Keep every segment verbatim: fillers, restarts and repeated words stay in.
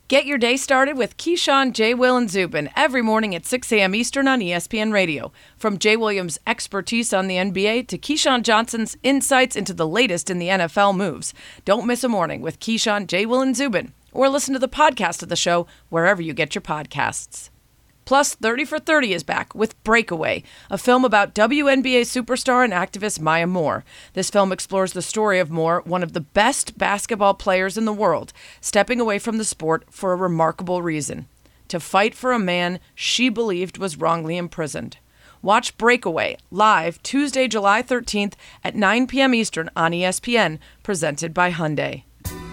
Get your day started with Keyshawn, J. Will, and Zubin every morning at six a.m. Eastern on E S P N Radio. From Jay Williams' expertise on the N B A to Keyshawn Johnson's insights into the latest in the N F L moves. Don't miss a morning with Keyshawn, J. Will, and Zubin, or listen to the podcast of the show wherever you get your podcasts. Plus, thirty for thirty is back with Breakaway, a film about W N B A superstar and activist Maya Moore. This film explores the story of Moore, one of the best basketball players in the world, stepping away from the sport for a remarkable reason: to fight for a man she believed was wrongly imprisoned. Watch Breakaway live Tuesday, July thirteenth at nine p.m. Eastern on E S P N, presented by Hyundai.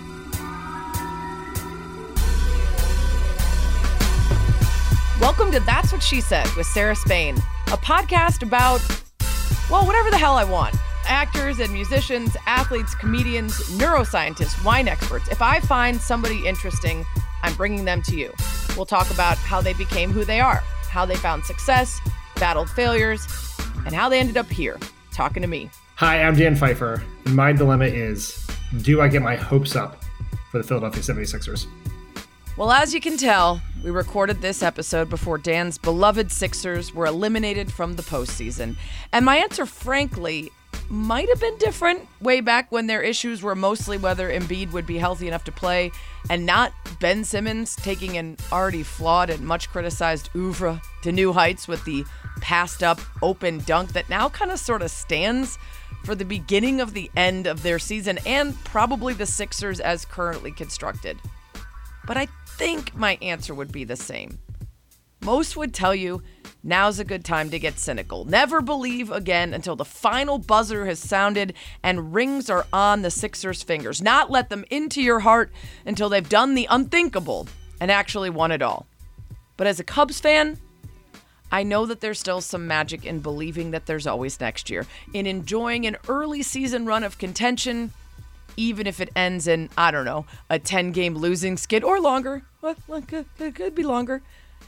Welcome to That's What She Said with Sarah Spain, a podcast about, well, whatever the hell I want. Actors and musicians, athletes, comedians, neuroscientists, wine experts. If I find somebody interesting, I'm bringing them to you. We'll talk about how they became who they are, how they found success, battled failures, and how they ended up here, talking to me. Hi, I'm Dan Pfeiffer, and my dilemma is, do I get my hopes up for the Philadelphia seventy-sixers? Well, as you can tell, we recorded this episode before Dan's beloved Sixers were eliminated from the postseason. And my answer, frankly, might have been different way back when their issues were mostly whether Embiid would be healthy enough to play and not Ben Simmons taking an already flawed and much criticized oeuvre to new heights with the passed up open dunk that now kind of sort of stands for the beginning of the end of their season and probably the Sixers as currently constructed. But I think my answer would be the same. Most would tell you now's a good time to get cynical. Never believe again until the final buzzer has sounded and rings are on the Sixers' fingers. Not let them into your heart until they've done the unthinkable and actually won it all. But as a Cubs fan, I know that there's still some magic in believing that there's always next year, in enjoying an early season run of contention, even if it ends in, I don't know, a ten-game losing skid or longer. Well, it could be longer.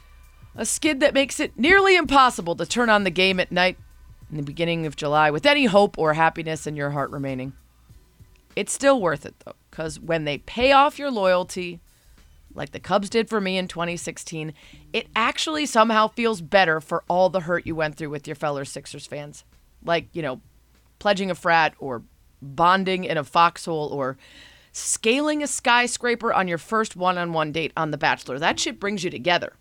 A skid that makes it nearly impossible to turn on the game at night in the beginning of July with any hope or happiness in your heart remaining. It's still worth it, though, because when they pay off your loyalty, like the Cubs did for me in twenty sixteen, it actually somehow feels better for all the hurt you went through with your fellow Sixers fans. Like, you know, pledging a frat or bonding in a foxhole or scaling a skyscraper on your first one-on-one date on The Bachelor. That shit brings you together.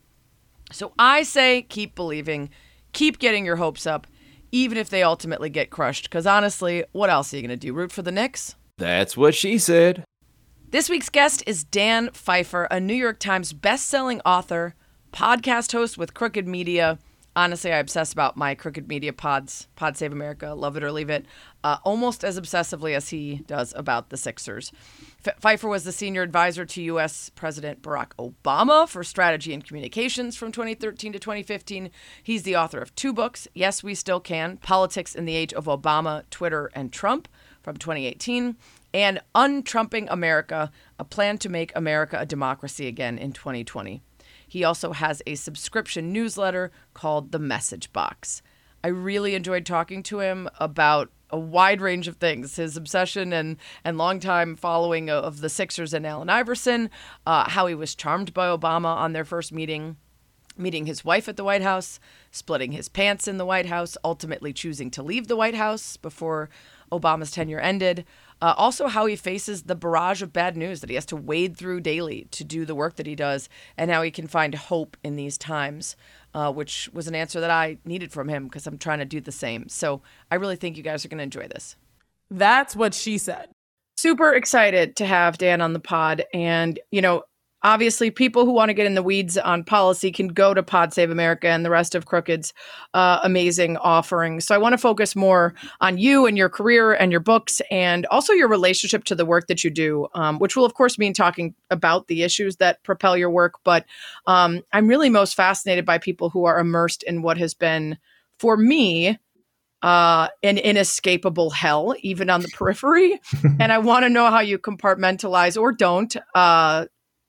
So I say keep believing, keep getting your hopes up, even if they ultimately get crushed. Because honestly, what else are you going to do? Root for the Knicks? That's what she said. This week's guest is Dan Pfeiffer, a New York Times best-selling author, podcast host with Crooked Media. Honestly, I obsess about my Crooked Media pods, Pod Save America, Love It or Leave It, uh, almost as obsessively as he does about the Sixers. F- Pfeiffer was the senior advisor to U S President Barack Obama for strategy and communications from twenty thirteen to twenty fifteen. He's the author of two books, Yes, We Still Can, Politics in the Age of Obama, Twitter, and Trump from twenty eighteen, and Untrumping America, a plan to make America a democracy again in twenty twenty. He also has a subscription newsletter called The Message Box. I really enjoyed talking to him about a wide range of things, his obsession and, and longtime following of the Sixers and Allen Iverson, uh, how he was charmed by Obama on their first meeting, meeting his wife at the White House, splitting his pants in the White House, ultimately choosing to leave the White House before Obama's tenure ended. Uh, also how he faces the barrage of bad news that he has to wade through daily to do the work that he does, and how he can find hope in these times, uh, which was an answer that I needed from him because I'm trying to do the same. So I really think you guys are going to enjoy this. That's what she said. Super excited to have Dan on the pod. And, you know, obviously, people who want to get in the weeds on policy can go to Pod Save America and the rest of Crooked's uh, amazing offerings. So I want to focus more on you and your career and your books and also your relationship to the work that you do, um, which will, of course, mean talking about the issues that propel your work. But um, I'm really most fascinated by people who are immersed in what has been, for me, uh, an inescapable hell, even on the periphery. And I want to know how you compartmentalize or don't, uh,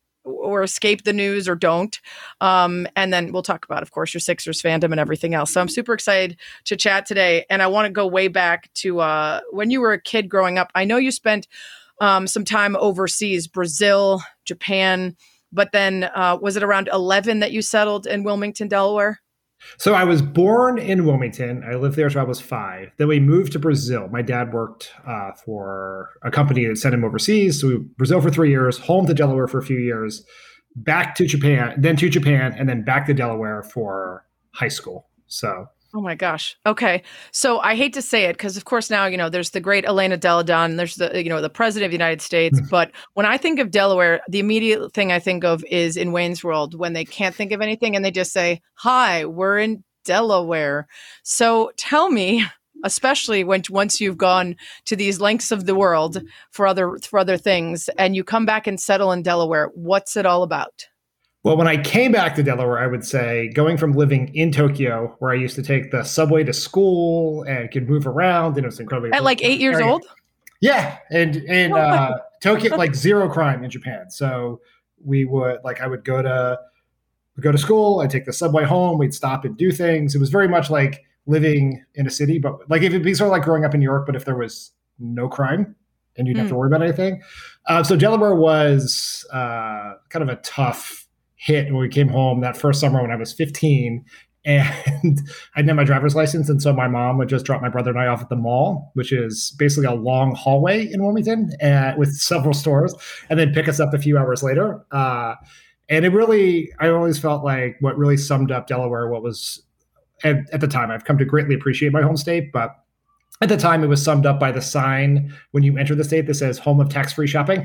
or escape the news or don't. Um, and then we'll talk about, of course, your Sixers fandom and everything else. So I'm super excited to chat today. And I want to go way back to uh, when you were a kid growing up. I know you spent um, some time overseas, Brazil, Japan. But then uh, was it around eleven that you settled in Wilmington, Delaware? So I was born in Wilmington. I lived there until I was five. Then we moved to Brazil. My dad worked uh, for a company that sent him overseas. So we, Brazil for three years, home to Delaware for a few years, back to Japan, then to Japan, and then back to Delaware for high school. So. Oh my gosh. Okay. So I hate to say it because, of course, now, you know, there's the great Elena Delle Donne, there's the, you know, the president of the United States. But when I think of Delaware, the immediate thing I think of is in Wayne's World when they can't think of anything and they just say, hi, we're in Delaware. So tell me, especially when once you've gone to these lengths of the world for other for other things and you come back and settle in Delaware, what's it all about? Well, when I came back to Delaware, I would say going from living in Tokyo, where I used to take the subway to school and could move around, and it was incredibly at like eight years area. old. Yeah, and in uh, Tokyo, like zero crime in Japan. So we would like I would go to go to school. I'd take the subway home. We'd stop and do things. It was very much like living in a city, but like if it'd be sort of like growing up in New York, but if there was no crime and you didn't mm. have to worry about anything. Uh, so Delaware was uh, kind of a tough hit when we came home that first summer when I was fifteen, and I didn't have my driver's license. And so my mom would just drop my brother and I off at the mall, which is basically a long hallway in Wilmington uh, with several stores, and then pick us up a few hours later. Uh, and it really, I always felt like what really summed up Delaware, what was at, at the time, I've come to greatly appreciate my home state, but at the time it was summed up by the sign when you enter the state that says home of tax-free shopping.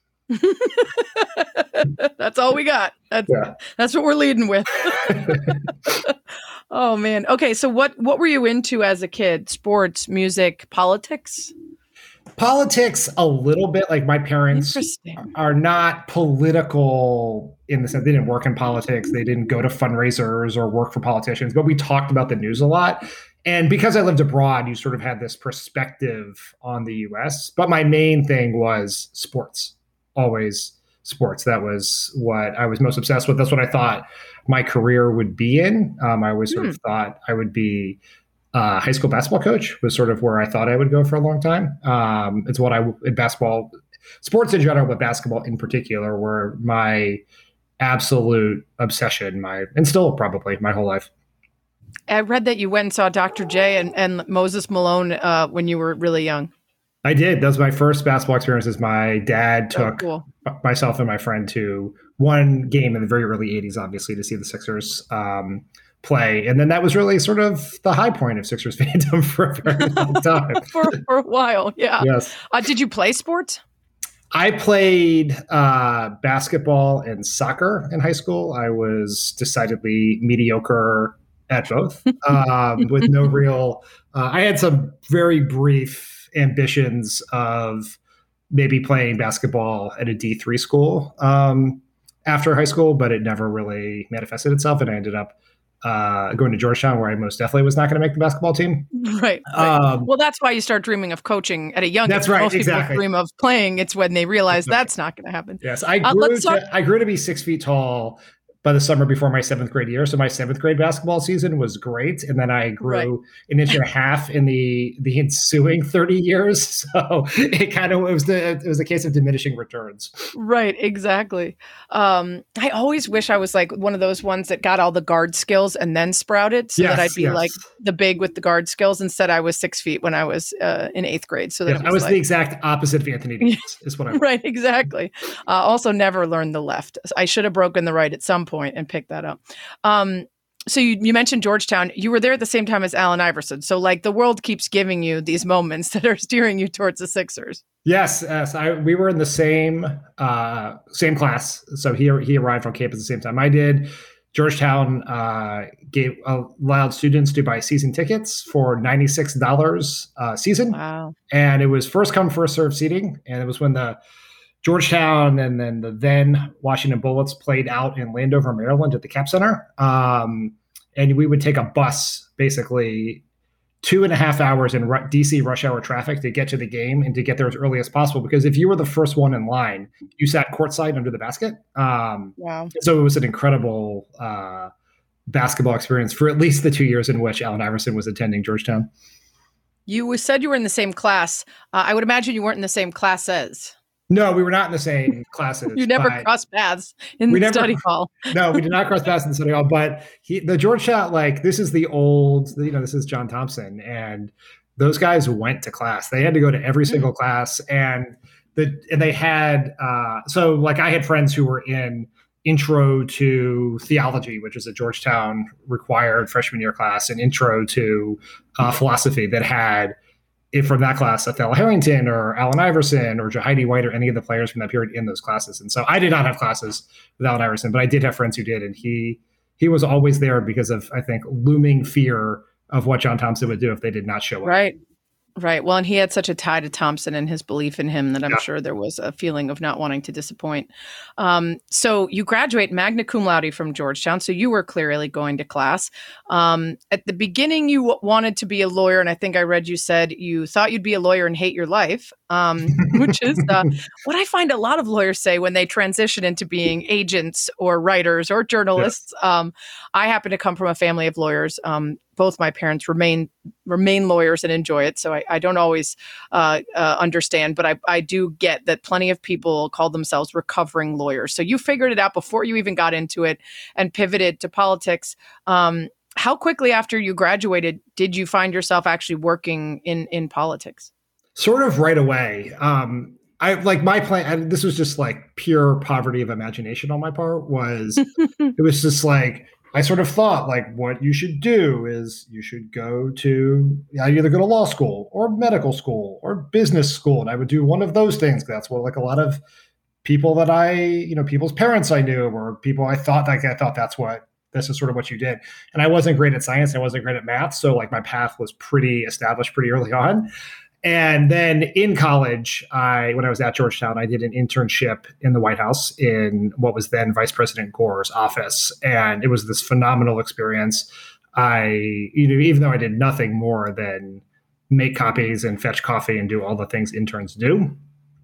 That's all we got. That's, yeah. that's what we're leading with. Oh, man. Okay. So what, what were you into as a kid? Sports, music, politics? Politics, a little bit. Like my parents are not political in the sense they didn't work in politics. They didn't go to fundraisers or work for politicians, but we talked about the news a lot. And because I lived abroad, you sort of had this perspective on the U S. But my main thing was sports, always sports. That was what I was most obsessed with. That's what I thought my career would be in. Um, I always sort mm. of thought I would be a high school basketball coach was sort of where I thought I would go for a long time. Um, it's what I, in basketball, sports in general, but basketball in particular, were my absolute obsession, my, and still probably my whole life. I read that you went and saw Doctor J and, and Moses Malone uh, when you were really young. I did. That was my first basketball experiences. My dad took oh, cool. myself and my friend to one game in the very early eighties, obviously, to see the Sixers um, play. And then that was really sort of the high point of Sixers fandom for a very long time. for, for a while, yeah. Yes. Uh, did you play sports? I played uh, basketball and soccer in high school. I was decidedly mediocre at both, um, with no real uh, – I had some very brief – ambitions of maybe playing basketball at a D three school um, after high school, but it never really manifested itself. And I ended up uh, going to Georgetown, where I most definitely was not going to make the basketball team. Right. right. Um, well, that's why you start dreaming of coaching at a young age. That's right. Most exactly. people dream of playing. It's when they realize that's, that's not going to happen. Yes. I grew, uh, to, talk- I grew to be six feet tall by the summer before my seventh grade year. So my seventh grade basketball season was great. And then I grew right. an inch and a half in the, the ensuing thirty years. So it kind of, it was the, it was a case of diminishing returns. Right. Exactly. Um, I always wish I was like one of those ones that got all the guard skills and then sprouted so yes, that I'd be yes. like the big with the guard skills. Instead, I was six feet when I was uh, in eighth grade. So that yeah, was I was like, the exact opposite of Anthony Davis is what I was. Right. Exactly. Uh, also never learned the left. I should have broken the right at some point and picked that up. Um, so you, you mentioned Georgetown. You were there at the same time as Allen Iverson. So like the world keeps giving you these moments that are steering you towards the Sixers. Yes, yes. I, we were in the same uh, same class. So he he arrived on campus at the same time I did. Georgetown uh, gave allowed students to buy season tickets for ninety-six dollars a season. Wow! And it was first come first served seating, and it was when the Georgetown and then the then Washington Bullets played out in Landover, Maryland at the Cap Center. Um, and we would take a bus basically two and a half hours in D C rush hour traffic to get to the game and to get there as early as possible. Because if you were the first one in line, you sat courtside under the basket. Um, wow. So it was an incredible uh, basketball experience for at least the two years in which Allen Iverson was attending Georgetown. You said you were in the same class. Uh, I would imagine you weren't in the same class as. No, we were not in the same classes. You never but crossed paths in we the never- study hall. No, we did not cross paths in the study hall. But he, the Georgetown, like this is the old, you know, this is John Thompson, and those guys went to class. They had to go to every single mm. class, and the and they had uh, so like I had friends who were in Intro to Theology, which is a Georgetown required freshman year class, and Intro to uh, Philosophy that had, if from that class, Othello Harrington or Allen Iverson or Jahidi White or any of the players from that period in those classes. And so I did not have classes with Allen Iverson, but I did have friends who did. And he he was always there because of, I think, looming fear of what John Thompson would do if they did not show up. Right. Right. Well, and he had such a tie to Thompson and his belief in him that I'm yeah. sure there was a feeling of not wanting to disappoint. Um, so you graduate magna cum laude from Georgetown. So you were clearly going to class. Um, at the beginning, you w- wanted to be a lawyer. And I think I read you said you thought you'd be a lawyer and hate your life, um, which is uh, what I find a lot of lawyers say when they transition into being agents or writers or journalists. Yeah. Um, I happen to come from a family of lawyers. Um, both my parents remain remain lawyers and enjoy it. So I, I don't always uh, uh, understand, but I, I do get that plenty of people call themselves recovering lawyers. So you figured it out before you even got into it and pivoted to politics. Um, how quickly after you graduated did you find yourself actually working in, in politics? Sort of right away. Um, I like my plan. I, this was just like pure poverty of imagination on my part. Was it was just like, I sort of thought like what you should do is you should go to either go to law school or medical school or business school. And I would do one of those things. That's what like a lot of people that I, you know, people's parents I knew or people I thought like I thought that's what this is sort of what you did. And I wasn't great at science. I wasn't great at math. So like my path was pretty established pretty early on. And then in college, I when I was at Georgetown, I did an internship in the White House in what was then Vice President Gore's office. And it was this phenomenal experience. I, you know, even though I did nothing more than make copies and fetch coffee and do all the things interns do,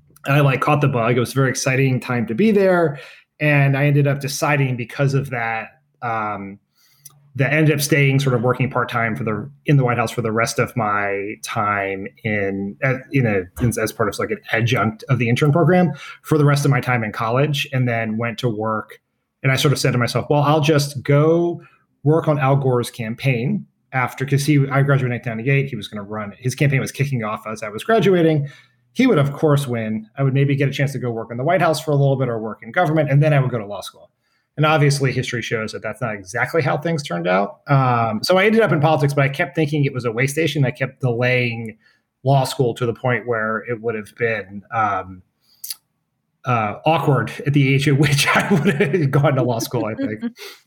I like caught the bug. It was a very exciting time to be there. And I ended up deciding because of that, um, that ended up staying sort of working part-time for the in the White House for the rest of my time in in a as part of like an adjunct of the intern program for the rest of my time in college, and then went to work. And I sort of said to myself, well, I'll just go work on Al Gore's campaign after, because he I graduated in nineteen ninety-eight. He was going to run his campaign was kicking off as I was graduating. He would of course win. I would maybe get a chance to go work in the White House for a little bit or work in government, and then I would go to law school. And obviously history shows that that's not exactly how things turned out. Um, so I ended up in politics, but I kept thinking it was a way station. I kept delaying law school to the point where it would have been um, uh, awkward at the age at which I would have gone to law school, I think.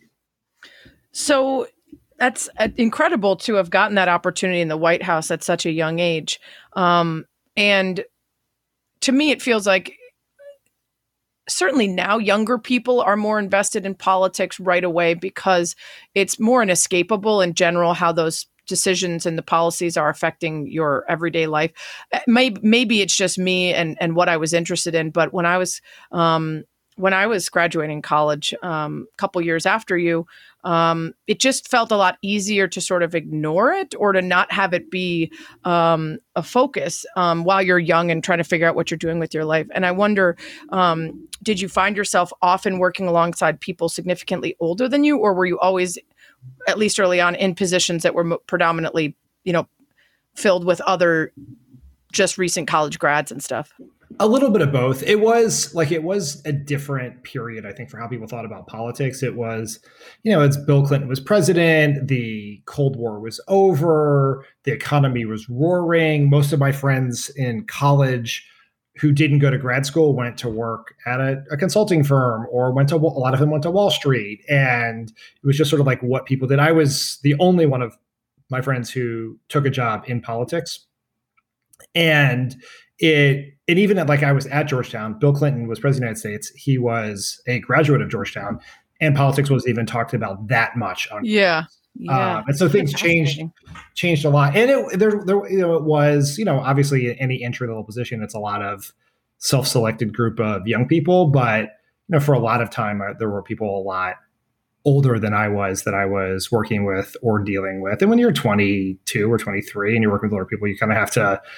So that's incredible to have gotten that opportunity in the White House at such a young age. Um, and to me, it feels like certainly now younger people are more invested in politics right away because it's more inescapable in general how those decisions and the policies are affecting your everyday life. Maybe, maybe it's just me and, and what I was interested in. But when I was um, when I was graduating college um, a couple years after you, um, it just felt a lot easier to sort of ignore it or to not have it be um, a focus um, while you're young and trying to figure out what you're doing with your life. And I wonder, um, did you find yourself often working alongside people significantly older than you, or were you always, at least early on, in positions that were predominantly, you know, filled with other just recent college grads and stuff? A little bit of both. It was like, it was a different period, I think, for how people thought about politics. It was, you know, it's Bill Clinton was president, the Cold War was over, the economy was roaring. Most of my friends in college who didn't go to grad school went to work at a, a consulting firm or went to, a lot of them went to Wall Street. And it was just sort of like what people did. I was the only one of my friends who took a job in politics. And it, and even at, like I was at Georgetown, Bill Clinton was president of the United States. He was a graduate of Georgetown, and politics wasn't even talked about that much on yeah. Yeah. Um, and so things changed, changed a lot. And it, there, there, you know, it was, you know, obviously any entry level position, it's a lot of self-selected group of young people. But, you know, for a lot of time, uh, there were people a lot older than I was that I was working with or dealing with. And when you're twenty-two or twenty-three and you're working with older people, you kind of have to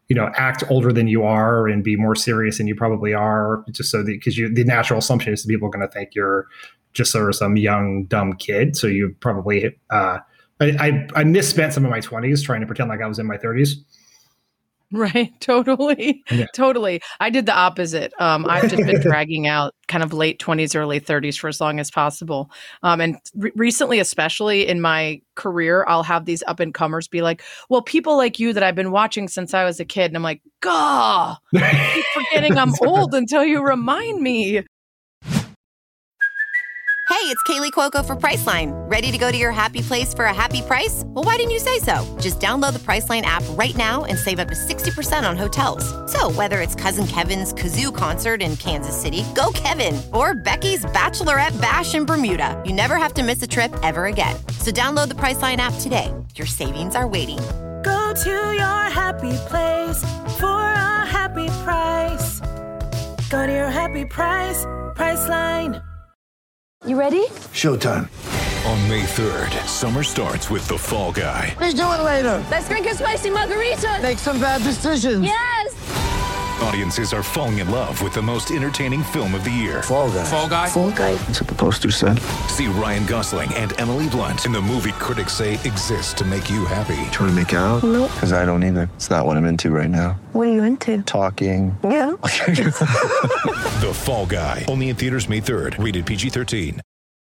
you know, act older than you are and be more serious than you probably are, just so that because you the natural assumption is that people are going to think you're just sort of some young dumb kid. So you probably uh, I, I I misspent some of my twenties trying to pretend like I was in my thirties. Right. Totally. Yeah. Totally. I did the opposite. Um, I've just been dragging out kind of late twenties, early thirties for as long as possible. Um, and re- recently, especially in my career, I'll have these up and comers be like, well, people like you that I've been watching since I was a kid. And I'm like, gah, I keep forgetting I'm old until you remind me. Hey, it's Kaylee Cuoco for Priceline. Ready to go to your happy place for a happy price? Well, why didn't you say so? Just download the Priceline app right now and save up to sixty percent on hotels. So whether it's Cousin Kevin's Kazoo Concert in Kansas City, go Kevin, or Becky's Bachelorette Bash in Bermuda, you never have to miss a trip ever again. So download the Priceline app today. Your savings are waiting. Go to your happy place for a happy price. Go to your happy price, Priceline. You ready? Showtime. On May third, summer starts with The Fall Guy. Let's do it later. Let's drink a spicy margarita. Make some bad decisions. Yes! Audiences are falling in love with the most entertaining film of the year. Fall Guy. Fall Guy? Fall guy. That's what the poster said. See Ryan Gosling and Emily Blunt in the movie critics say exists to make you happy. Trying to make it out? Nope. Because I don't either. It's not what I'm into right now. What are you into? Talking. Yeah. The Fall Guy. Only in theaters May third. Rated P G thirteen.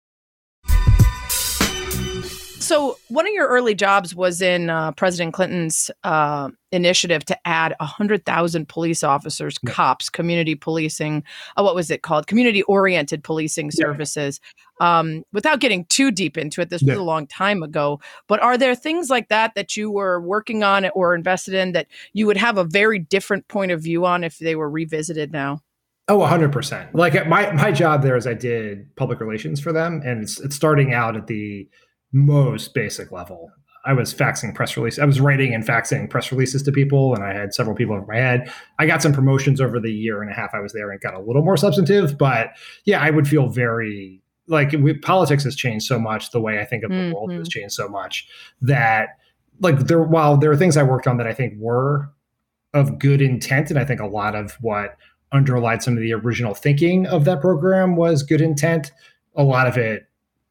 So one of your early jobs was in uh, President Clinton's uh, initiative to add one hundred thousand police officers, yeah. cops, community policing. Uh, what was it called? Community-oriented policing services. Yeah. Um, without getting too deep into it, this yeah. was a long time ago. But are there things like that that you were working on or invested in that you would have a very different point of view on if they were revisited now? Oh, one hundred percent. Like my, my job there is I did public relations for them. And it's, it's starting out at the most basic level. I was faxing press releases. I was writing and faxing press releases to people, and I had several people over my head. I got some promotions over the year and a half I was there and got a little more substantive. But yeah, I would feel very like we, politics has changed so much. The way I think of the mm-hmm. world has changed so much that like there, while there are things I worked on that I think were of good intent, and I think a lot of what underlied some of the original thinking of that program was good intent. A lot of it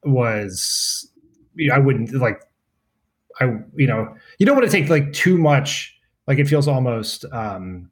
was, you know, I wouldn't like, I, you know, you don't want to take like too much, like it feels almost um,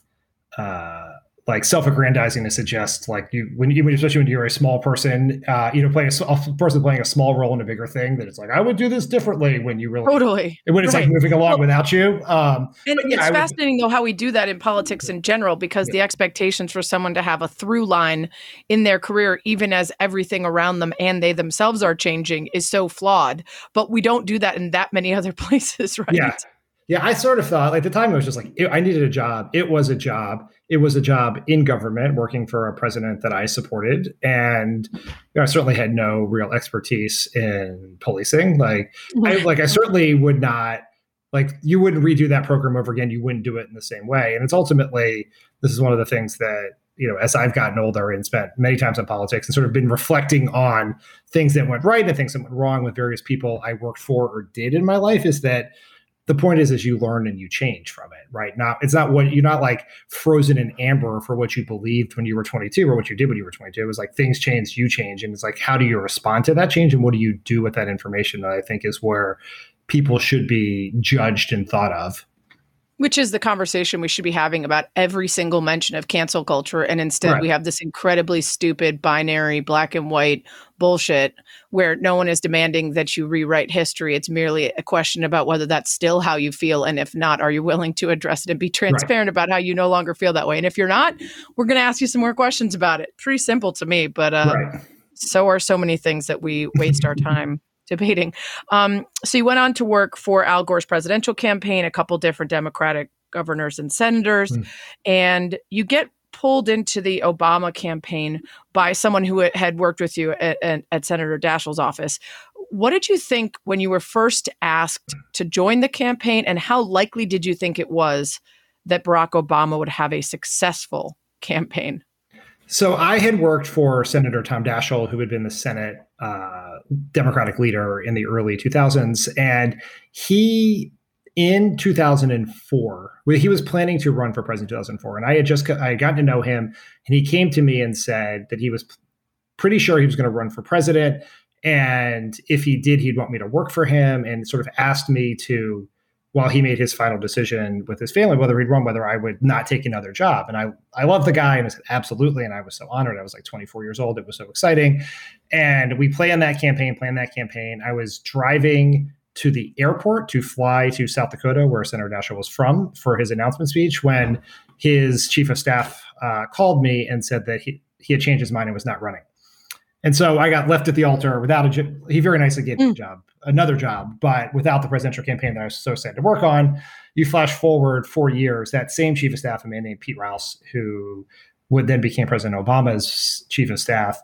uh, like self-aggrandizing to suggest like you, when you, especially when you're a small person, uh, you know, playing a, a person playing a small role in a bigger thing, that it's like, I would do this differently when you really, totally, when it's right. like moving along well, without you. Um, and yeah, it's I fascinating would, though, how we do that in politics in general, because yeah. the expectations for someone to have a through line in their career, even as everything around them and they themselves are changing, is so flawed, but we don't do that in that many other places, right? Yeah. Yeah, I sort of thought, like, at the time, it was just like, it, I needed a job. It was a job. It was a job in government, working for a president that I supported. And you know, I certainly had no real expertise in policing. Like, I, like I certainly would not, like, you wouldn't redo that program over again. You wouldn't do it in the same way. And it's ultimately, this is one of the things that, you know, as I've gotten older and spent many times in politics and sort of been reflecting on things that went right and things that went wrong with various people I worked for or did in my life, is that the point is, is you learn and you change from it, right? Not, it's not what you're not like frozen in amber for what you believed when you were twenty-two or what you did when you were twenty-two. It was like things change, you change. And it's like, how do you respond to that change? And what do you do with that information? That I think is where people should be judged and thought of. Which is the conversation we should be having about every single mention of cancel culture. And instead right. we have this incredibly stupid binary black and white bullshit where no one is demanding that you rewrite history. It's merely a question about whether that's still how you feel. And if not, are you willing to address it and be transparent right. about how you no longer feel that way? And if you're not, we're going to ask you some more questions about it. Pretty simple to me, but uh, right. so are so many things that we waste our time debating. Um, so you went on to work for Al Gore's presidential campaign, a couple different Democratic governors and senators, mm. and you get pulled into the Obama campaign by someone who had worked with you at, at, at Senator Daschle's office. What did you think when you were first asked to join the campaign, and how likely did you think it was that Barack Obama would have a successful campaign? So I had worked for Senator Tom Daschle, who had been the Senate uh, Democratic leader in the early two thousands. And he in two thousand four, he was planning to run for president in two thousand four. And I had just, I had gotten to know him, and he came to me and said that he was pretty sure he was going to run for president. And if he did, he'd want me to work for him, and sort of asked me to, while he made his final decision with his family, whether he'd run, whether I would not take another job. And I, I love the guy, and I said, absolutely. And I was so honored. I was like twenty-four years old. It was so exciting. And we planned that campaign, planned that campaign. I was driving to the airport to fly to South Dakota, where Senator Daschle was from, for his announcement speech, when his chief of staff uh, called me and said that he, he had changed his mind and was not running. And so I got left at the altar without a job. He very nicely gave me a job, another job, but without the presidential campaign that I was so excited to work on. You flash forward four years, that same chief of staff, a man named Pete Rouse, who would then become President Obama's chief of staff.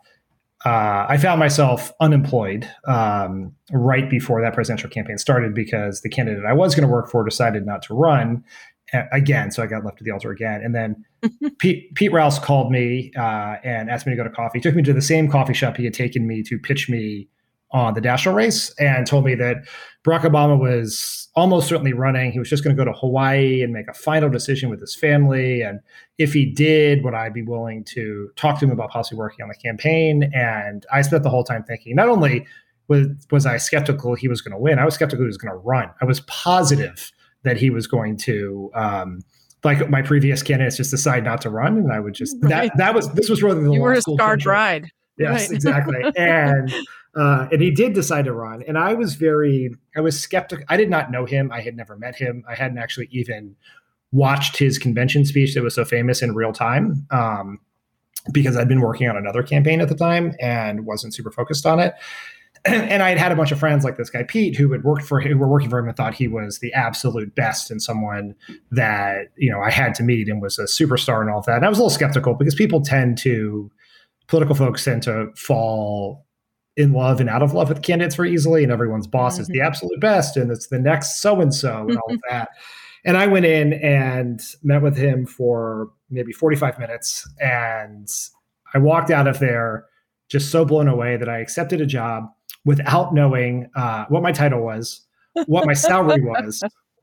Uh, I found myself unemployed um, right before that presidential campaign started, because the candidate I was going to work for decided not to run again. So I got left at the altar again. And then Pete, Pete Rouse called me uh, and asked me to go to coffee. He took me to the same coffee shop he had taken me to pitch me on the Daschle race, and told me that Barack Obama was almost certainly running. He was just going to go to Hawaii and make a final decision with his family. And if he did, would I be willing to talk to him about possibly working on the campaign? And I spent the whole time thinking, not only was, was I skeptical he was going to win, I was skeptical he was going to run. I was positive that he was going to, um, like my previous candidates, just decide not to run. And I would just, right. that, that was, this was really the You were a school scarred friendship. bride. Yes, Right. exactly. And, uh, and he did decide to run. And I was very, I was skeptical. I did not know him. I had never met him. I hadn't actually even watched his convention speech that was so famous in real time, um, because I'd been working on another campaign at the time and wasn't super focused on it. And I had had a bunch of friends like this guy, Pete, who had worked for him, who were working for him and thought he was the absolute best and someone that, you know, I had to meet and was a superstar and all of that. And I was a little skeptical, because people tend to, political folks tend to fall in love and out of love with candidates very easily. And everyone's boss mm-hmm. is the absolute best, and it's the next so-and-so and all of that. And I went in and met with him for maybe forty-five minutes. And I walked out of there just so blown away that I accepted a job without knowing uh, what my title was, what my salary was,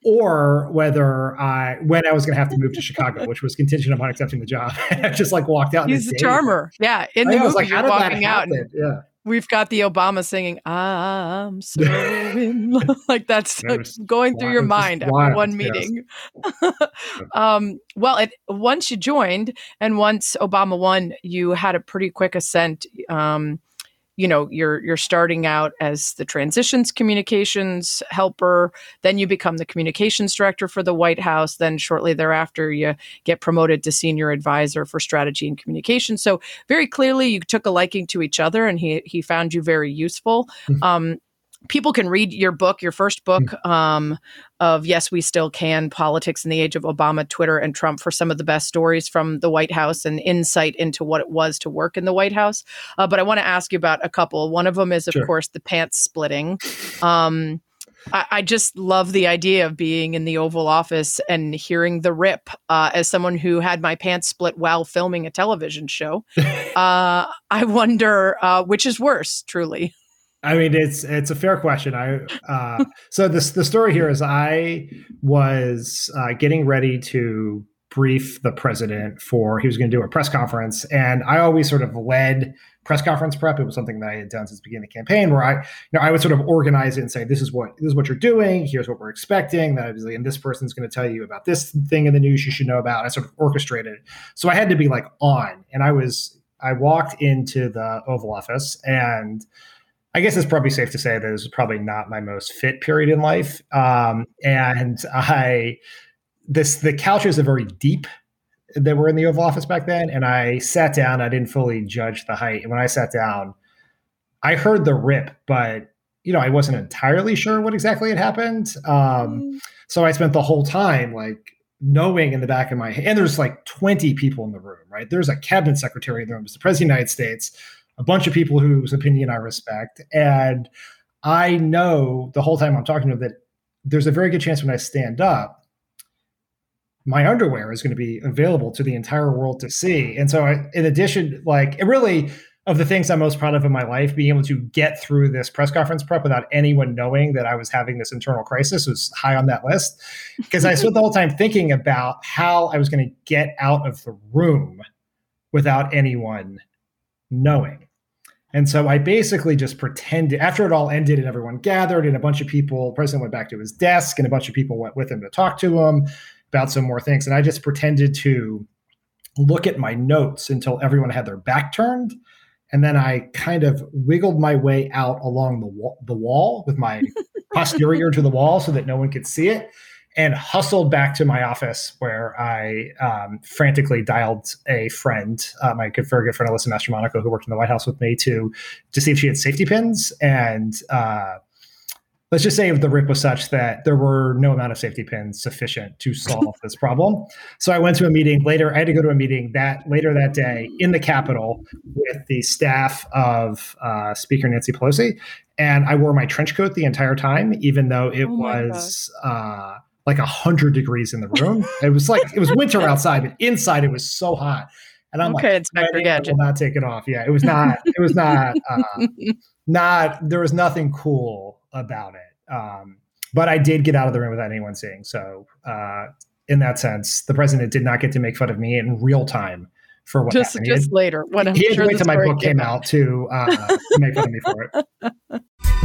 or whether I, when I was going to have to move to Chicago, which was contingent upon accepting the job. I just like walked out. He's the charmer. Yeah. In the I movie, was like, you're how did walking that out. happen? And yeah. We've got the Obama singing, I'm so in love. Like that's going through your mind after wild, one meeting. Yes. um, well, it, once you joined and once Obama won, you had a pretty quick ascent. Um, you know, you're you're starting out as the transitions communications helper, then you become the communications director for the White House. Then shortly thereafter, you get promoted to senior advisor for strategy and communication. So very clearly, you took a liking to each other, and he he found you very useful. Mm-hmm. Um, people can read your book, your first book um, of Yes, We Still Can, Politics in the Age of Obama, Twitter, and Trump for some of the best stories from the White House and insight into what it was to work in the White House. Uh, but I want to ask you about a couple. One of them is, of sure. course, the pants splitting. Um, I, I just love the idea of being in the Oval Office and hearing the rip uh, as someone who had my pants split while filming a television show. uh, I wonder uh, which is worse, truly. I mean, it's it's a fair question. I uh, so this the story here is I was uh, getting ready to brief the president for he was going to do a press conference, and I always sort of led press conference prep. It was something that I had done since the beginning of the campaign, where I you know I would sort of organize it and say, this is what this is what you're doing. Here's what we're expecting. That obviously, and this person's going to tell you about this thing in the news you should know about. I sort of orchestrated it, so I had to be like on, and I was I walked into the Oval Office and. I guess it's probably safe to say that it was probably not my most fit period in life. Um, and I, this, the couches are very deep that were in the Oval Office back then. And I sat down, I didn't fully judge the height. And when I sat down, I heard the rip, but you know, I wasn't entirely sure what exactly had happened. Um, mm. So I spent the whole time like knowing in the back of my head, and there's like twenty people in the room, right? There's a cabinet secretary in the room, it's the President of the United States, a bunch of people whose opinion I respect. And I know the whole time I'm talking to them that there's a very good chance when I stand up, my underwear is going to be available to the entire world to see. And so I, in addition, like it really, of the things I'm most proud of in my life, being able to get through this press conference prep without anyone knowing that I was having this internal crisis was high on that list. Because I spent the whole time thinking about how I was going to get out of the room without anyone knowing. And so I basically just pretended, after it all ended and everyone gathered and a bunch of people, the president went back to his desk and a bunch of people went with him to talk to him about some more things. And I just pretended to look at my notes until everyone had their back turned. And then I kind of wiggled my way out along the wall, the wall with my posterior to the wall so that no one could see it, and hustled back to my office where I um, frantically dialed a friend, uh, my good, very good friend, Alyssa Mastromonaco, who worked in the White House with me, to, to see if she had safety pins. And uh, let's just say the rip was such that there were no amount of safety pins sufficient to solve this problem. So I went to a meeting later. I had to go to a meeting that later that day in the Capitol with the staff of uh, Speaker Nancy Pelosi. And I wore my trench coat the entire time, even though it Oh was uh, like a hundred degrees in the room. It was like, it was winter outside, but inside it was so hot. And I'm Okay, like, Inspector I Gadget. will not take it off. Yeah, it was not, it was not, uh, not, there was nothing cool about it. Um, but I did get out of the room without anyone seeing. So uh, in that sense, the president did not get to make fun of me in real time for what Just, happened. just he had, later. When I'm he had sure to wait the till my story book came out to, uh, to make fun of me for it.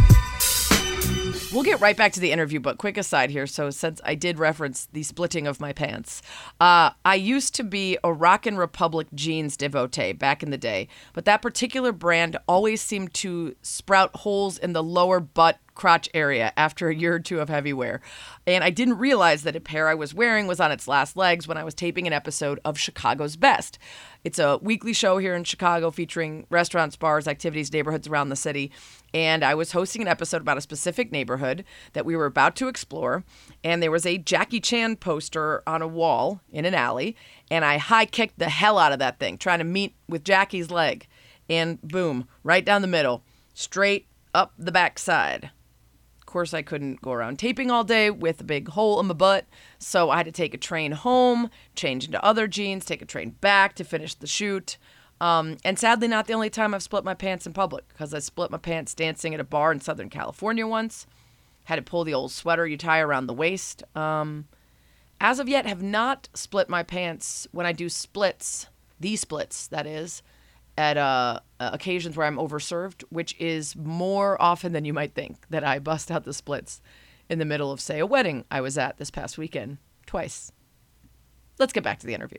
We'll get right back to the interview, but quick aside here. So since I did reference the splitting of my pants, uh, I used to be a Rockin' Republic jeans devotee back in the day, but that particular brand always seemed to sprout holes in the lower butt crotch area after a year or two of heavy wear. And I didn't realize that a pair I was wearing was on its last legs when I was taping an episode of Chicago's Best. It's a weekly show here in Chicago featuring restaurants, bars, activities, neighborhoods around the city. And I was hosting an episode about a specific neighborhood that we were about to explore. And there was a Jackie Chan poster on a wall in an alley. And I high kicked the hell out of that thing, trying to meet with Jackie's leg. And boom, right down the middle, straight up the backside. Of course, I couldn't go around taping all day with a big hole in my butt, so I had to take a train home, change into other jeans, take a train back to finish the shoot. Um, and sadly, not the only time I've split my pants in public, because I split my pants dancing at a bar in Southern California once. Had to pull the old sweater you tie around the waist. Um, as of yet, have not split my pants when I do splits, the splits, that is, at uh, occasions where I'm overserved, which is more often than you might think, that I bust out the splits in the middle of, say, a wedding I was at this past weekend, twice. Let's get back to the interview.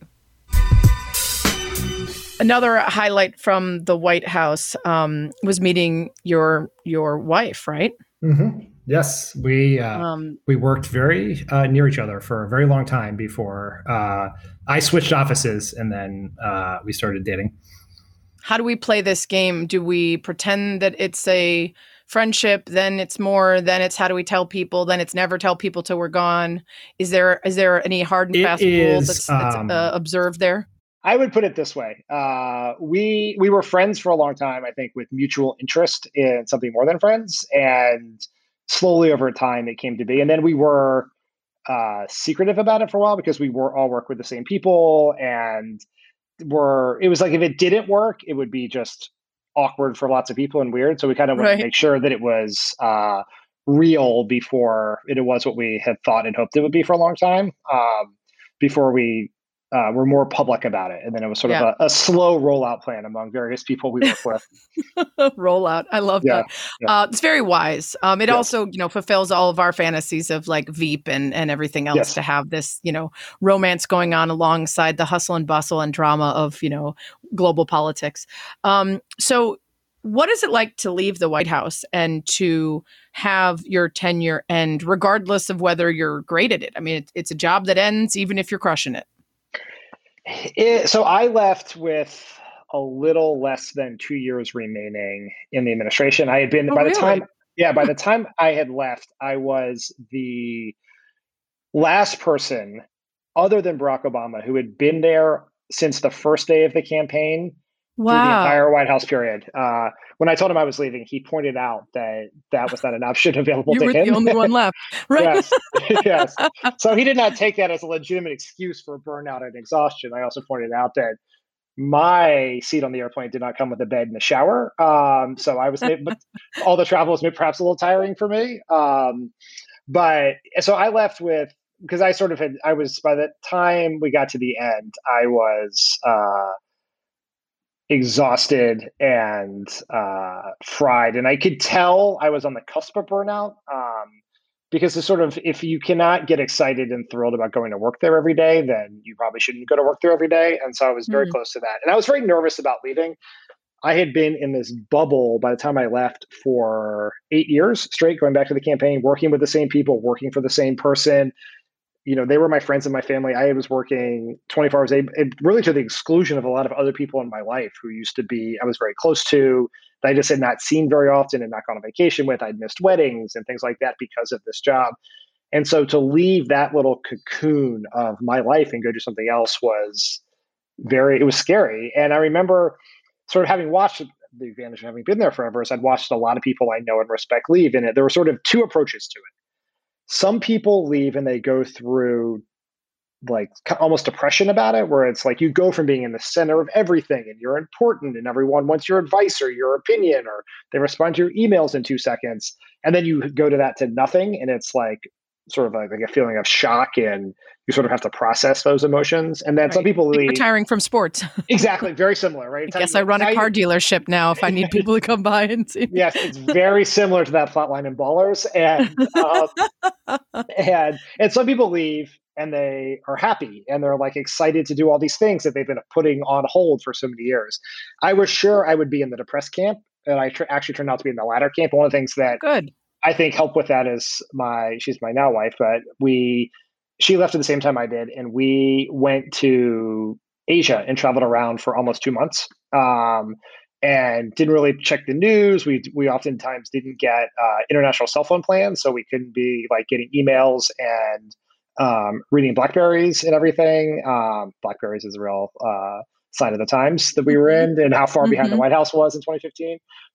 Another highlight from the White House um, was meeting your your wife, right? Mm-hmm. Yes, we uh, Um, we worked very uh, near each other for a very long time before uh, I switched offices, and then uh, we started dating. How do we play this game? Do we pretend that it's a friendship, then it's more, then it's how do we tell people, then it's never tell people till we're gone? Is there is there any hard and It fast rule is, that's, that's um, uh, observed there? I would put it this way. Uh, we we were friends for a long time, I think, with mutual interest in something more than friends. And slowly over time, it came to be. And then we were uh, secretive about it for a while because we were all work with the same people. And were it was like if it didn't work, it would be just awkward for lots of people and weird. So we kind of wanted Right. to make sure that it was uh, real before it was what we had thought and hoped it would be for a long time, um, before we uh, were more public about it. And then it was sort Yeah. of a, a slow rollout plan among various people we work with. Rollout. I love Yeah, that. Uh, it's very wise. Um, it Yes. also, you know, fulfills all of our fantasies of like Veep and, and everything else Yes. to have this, you know, romance going on alongside the hustle and bustle and drama of, you know, global politics. Um, so what is it like to leave the White House and to have your tenure end, regardless of whether you're great at it? I mean, it, it's a job that ends even if you're crushing it. It, so I left with a little less than two years remaining in the administration. I had been Oh, by the really? time, yeah, by the time I had left, I was the last person other than Barack Obama who had been there since the first day of the campaign through the entire White House period. Uh, when I told him I was leaving, he pointed out that that was not an option available You to were him. the only one left, right? Yes, yes. So he did not take that as a legitimate excuse for burnout and exhaustion. I also pointed out that my seat on the airplane did not come with a bed and a shower. Um, so I was, but all the travel was perhaps a little tiring for me. Um, but so I left with, because I sort of had, I was, by the time we got to the end, I was uh, exhausted and uh, fried. And I could tell I was on the cusp of burnout. Um, Because it's sort of, if you cannot get excited and thrilled about going to work there every day, then you probably shouldn't go to work there every day. And so I was very mm. close to that. And I was very nervous about leaving. I had been in this bubble by the time I left for eight years straight, going back to the campaign, working with the same people, working for the same person. You know, they were my friends and my family. I was working twenty-four hours a day, really to the exclusion of a lot of other people in my life who used to be, I was very close to, that I just had not seen very often and not gone on vacation with. I'd missed weddings and things like that because of this job. And so to leave that little cocoon of my life and go do something else was very, it was scary. And I remember sort of having watched, the advantage of having been there forever is I'd watched a lot of people I know and respect leave. And there were sort of two approaches to it. Some people leave and they go through like almost depression about it, where it's like you go from being in the center of everything and you're important and everyone wants your advice or your opinion, or they respond to your emails in two seconds. And then you go to that to nothing. And it's like sort of like, like a feeling of shock, and you sort of have to process those emotions. And then right. some people leave. Like retiring from sports. Exactly. Very similar, right? I guess I run a car you, dealership now if I need people to come by and see. Yes, it's very similar to that plotline in Ballers. And, um, and, and some people leave and they are happy and they're like excited to do all these things that they've been putting on hold for so many years. I was sure I would be in the depressed camp, and I tr- actually turned out to be in the latter camp. One of the things that Good. I think helped with that is my, she's my now wife, but we, she left at the same time I did. And we went to Asia and traveled around for almost two months. Um, and didn't really check the news. We we oftentimes didn't get uh, international cell phone plans, so we couldn't be like getting emails and um, reading Blackberries and everything. Um, Blackberries is a real uh, sign of the times that we were in, and how far mm-hmm. behind the White House was in twenty fifteen.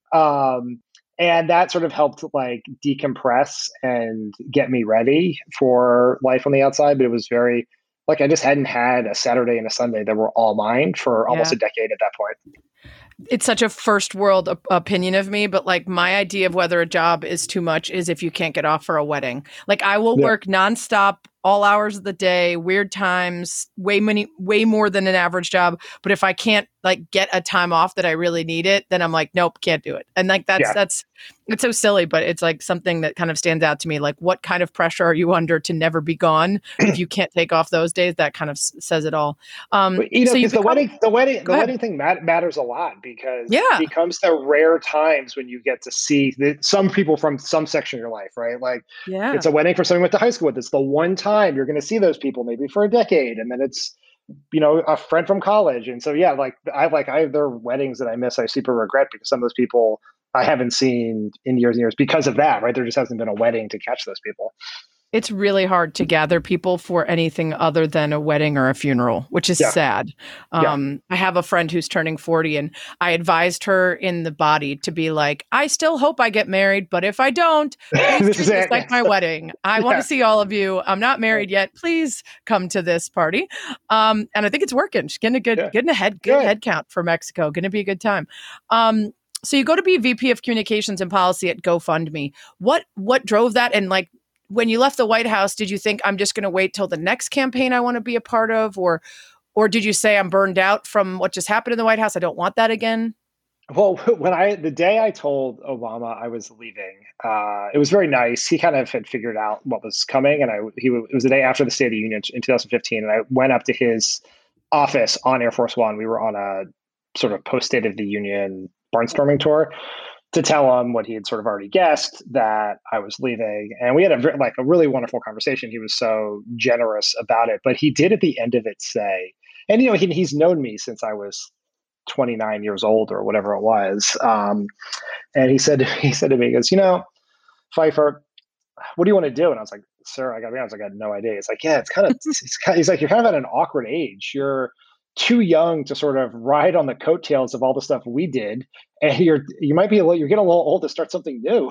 Um, and that sort of helped like decompress and get me ready for life on the outside. But it was very like I just hadn't had a Saturday and a Sunday that were all mine for almost yeah. a decade at that point. It's such a first world op- opinion of me, but like my idea of whether a job is too much is if you can't get off for a wedding. Like I will yeah. work nonstop all hours of the day, weird times, way many, way more than an average job. But if I can't like get a time off that I really need it, then I'm like, nope, can't do it. And like, that's, yeah. that's, it's so silly, but it's like something that kind of stands out to me. Like what kind of pressure are you under to never be gone? If you can't take off those days, that kind of s- says it all. Um, but, you know, so you the become, wedding, the wedding, the wedding thing mat- matters a lot because yeah. it becomes the rare times when you get to see the, some people from some section of your life, right? Like yeah. it's a wedding for someone you went to high school with. It's the one time you're going to see those people maybe for a decade. And then it's, you know, a friend from college. And so, yeah, like I like, I have their weddings that I miss. I super regret because some of those people I haven't seen in years and years because of that, right? There just hasn't been a wedding to catch those people. It's really hard to gather people for anything other than a wedding or a funeral, which is yeah. sad. Um, yeah. I have a friend who's turning forty, and I advised her in the body to be like, I still hope I get married, but if I don't, please treat this like my wedding. I yeah. want to see all of you. I'm not married yet. Please come to this party. Um, and I think it's working. She's getting a good, yeah. getting a head, good, good head count for Mexico. Going to be a good time. Um, so you go to be V P of Communications and Policy at GoFundMe. What what drove that? And like, when you left the White House, did you think I'm just going to wait till the next campaign I want to be a part of? Or or did you say I'm burned out from what just happened in the White House? I don't want that again. Well, when I the day I told Obama I was leaving, uh, it was very nice. He kind of had figured out what was coming. And I he it was the day after the State of the Union in two thousand fifteen. And I went up to his office on Air Force One. We were on a sort of post-State of the Union barnstorming tour to tell him what he had sort of already guessed, that I was leaving. And we had a like a really wonderful conversation. He was so generous about it, but he did at the end of it say, and you know, he, he's known me since I was twenty-nine years old or whatever it was. Um, and he said, he said to me, he goes, you know, Pfeiffer, what do you want to do? And I was like, sir, I got to be honest, I got no idea. It's like, yeah, it's kind of, it's kind of, he's like, you're kind of at an awkward age. You're too young to sort of ride on the coattails of all the stuff we did. And you're, you might be a little, you're getting a little old to start something new.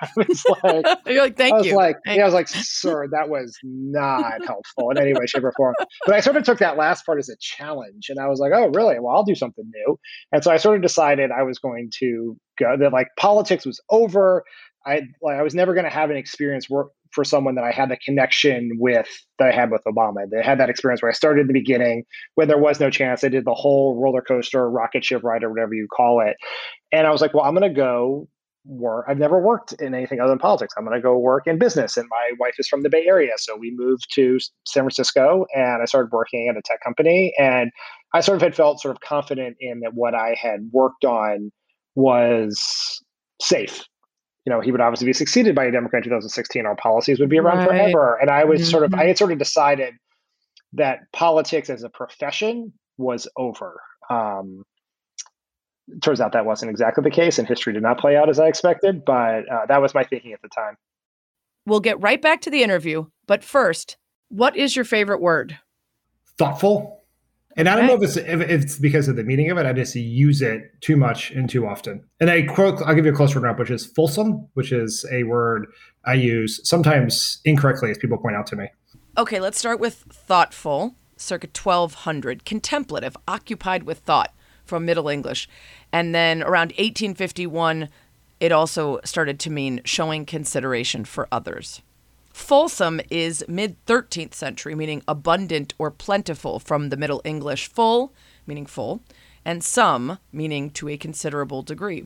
I was like, You're like, thank I was you. like, Thank yeah, I was like, sir, that was not helpful in any way, shape, or form. But I sort of took that last part as a challenge, and I was like, oh, really? Well, I'll do something new. And so I sort of decided I was going to go that like politics was over. I like I was never going to have an experience work for someone that I had the connection with that I had with Obama. They had that experience where I started at the beginning when there was no chance. I did the whole roller coaster, rocket ship ride, or whatever you call it. And I was like, well, I'm going to go work. I've never worked in anything other than politics. I'm going to go work in business. And my wife is from the Bay Area. So we moved to San Francisco and I started working at a tech company. And I sort of had felt sort of confident in that what I had worked on was safe. You know, he would obviously be succeeded by a Democrat in two thousand sixteen. Our policies would be around Right. forever. And I was Mm-hmm. sort of, I had sort of decided that politics as a profession was over. Um, turns out that wasn't exactly the case, and history did not play out as I expected, but uh, that was my thinking at the time. We'll get right back to the interview. But first, what is your favorite word? Thoughtful. And I don't Okay. know if it's if it's because of the meaning of it. I just use it too much and too often. And I quote, I'll give you a close word up, which is fulsome, which is a word I use sometimes incorrectly, as people point out to me. Okay, let's start with thoughtful, circa twelve hundred. Contemplative, occupied with thought, from Middle English. And then around eighteen fifty-one, it also started to mean showing consideration for others. Fulsome is mid-thirteenth century, meaning abundant or plentiful, from the Middle English full, meaning full, and some, meaning to a considerable degree.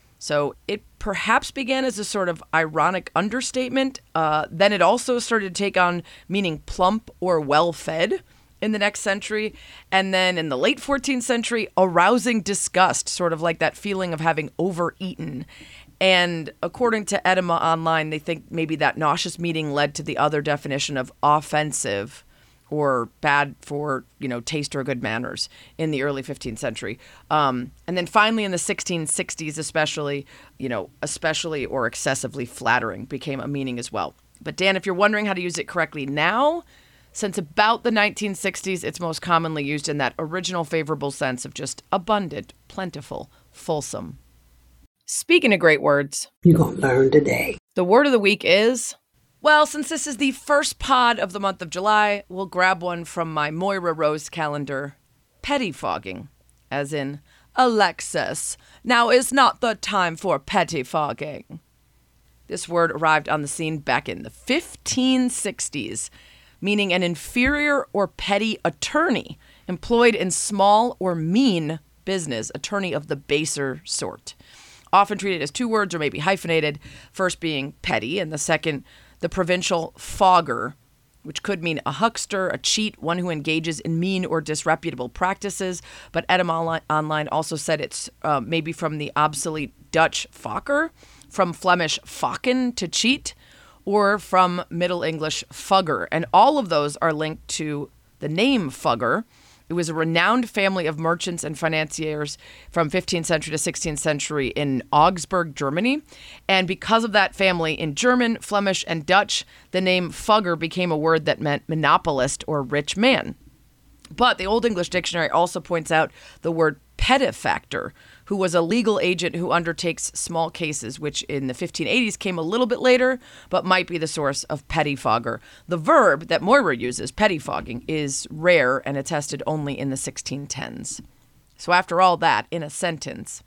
So it perhaps began as a sort of ironic understatement. Uh, then it also started to take on meaning plump or well-fed in the next century. And then in the late fourteenth century, arousing disgust, sort of like that feeling of having overeaten. And according to Edema Online, they think maybe that nauseous meaning led to the other definition of offensive or bad for, you know, taste or good manners in the early fifteenth century. Um, and then finally in the sixteen sixties, especially, you know, especially or excessively flattering became a meaning as well. But Dan, if you're wondering how to use it correctly now, since about the nineteen sixties, it's most commonly used in that original favorable sense of just abundant, plentiful, fulsome. Speaking of great words, you're going to learn today. The word of the week is, well, since this is the first pod of the month of July, we'll grab one from my Moira Rose calendar. Pettifogging, as in, Alexis, now is not the time for pettifogging. This word arrived on the scene back in the fifteen sixties, meaning an inferior or petty attorney employed in small or mean business, attorney of the baser sort. Often treated as two words or maybe hyphenated, first being petty and the second the provincial fogger, which could mean a huckster, a cheat, one who engages in mean or disreputable practices. But Edema Online also said it's uh, maybe from the obsolete Dutch fokker, from Flemish fokken, to cheat, or from Middle English fugger. And all of those are linked to the name Fugger. It was a renowned family of merchants and financiers from fifteenth century to sixteenth century in Augsburg, Germany. And because of that family, in German, Flemish, and Dutch, the name Fugger became a word that meant monopolist or rich man. But the Old English Dictionary also points out the word pettifactor, who was a legal agent who undertakes small cases, which in the fifteen eighties came a little bit later, but might be the source of pettifogger. The verb that Moira uses, pettifogging, is rare and attested only in the sixteen tens. So after all that, in a sentence,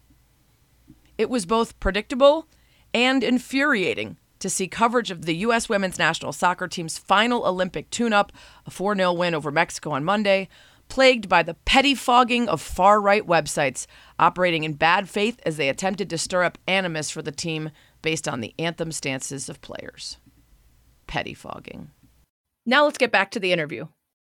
it was both predictable and infuriating to see coverage of the U S women's national soccer team's final Olympic tune-up, a four nil win over Mexico on Monday, plagued by the pettifogging of far-right websites operating in bad faith as they attempted to stir up animus for the team based on the anthem stances of players. Pettifogging. Now let's get back to the interview.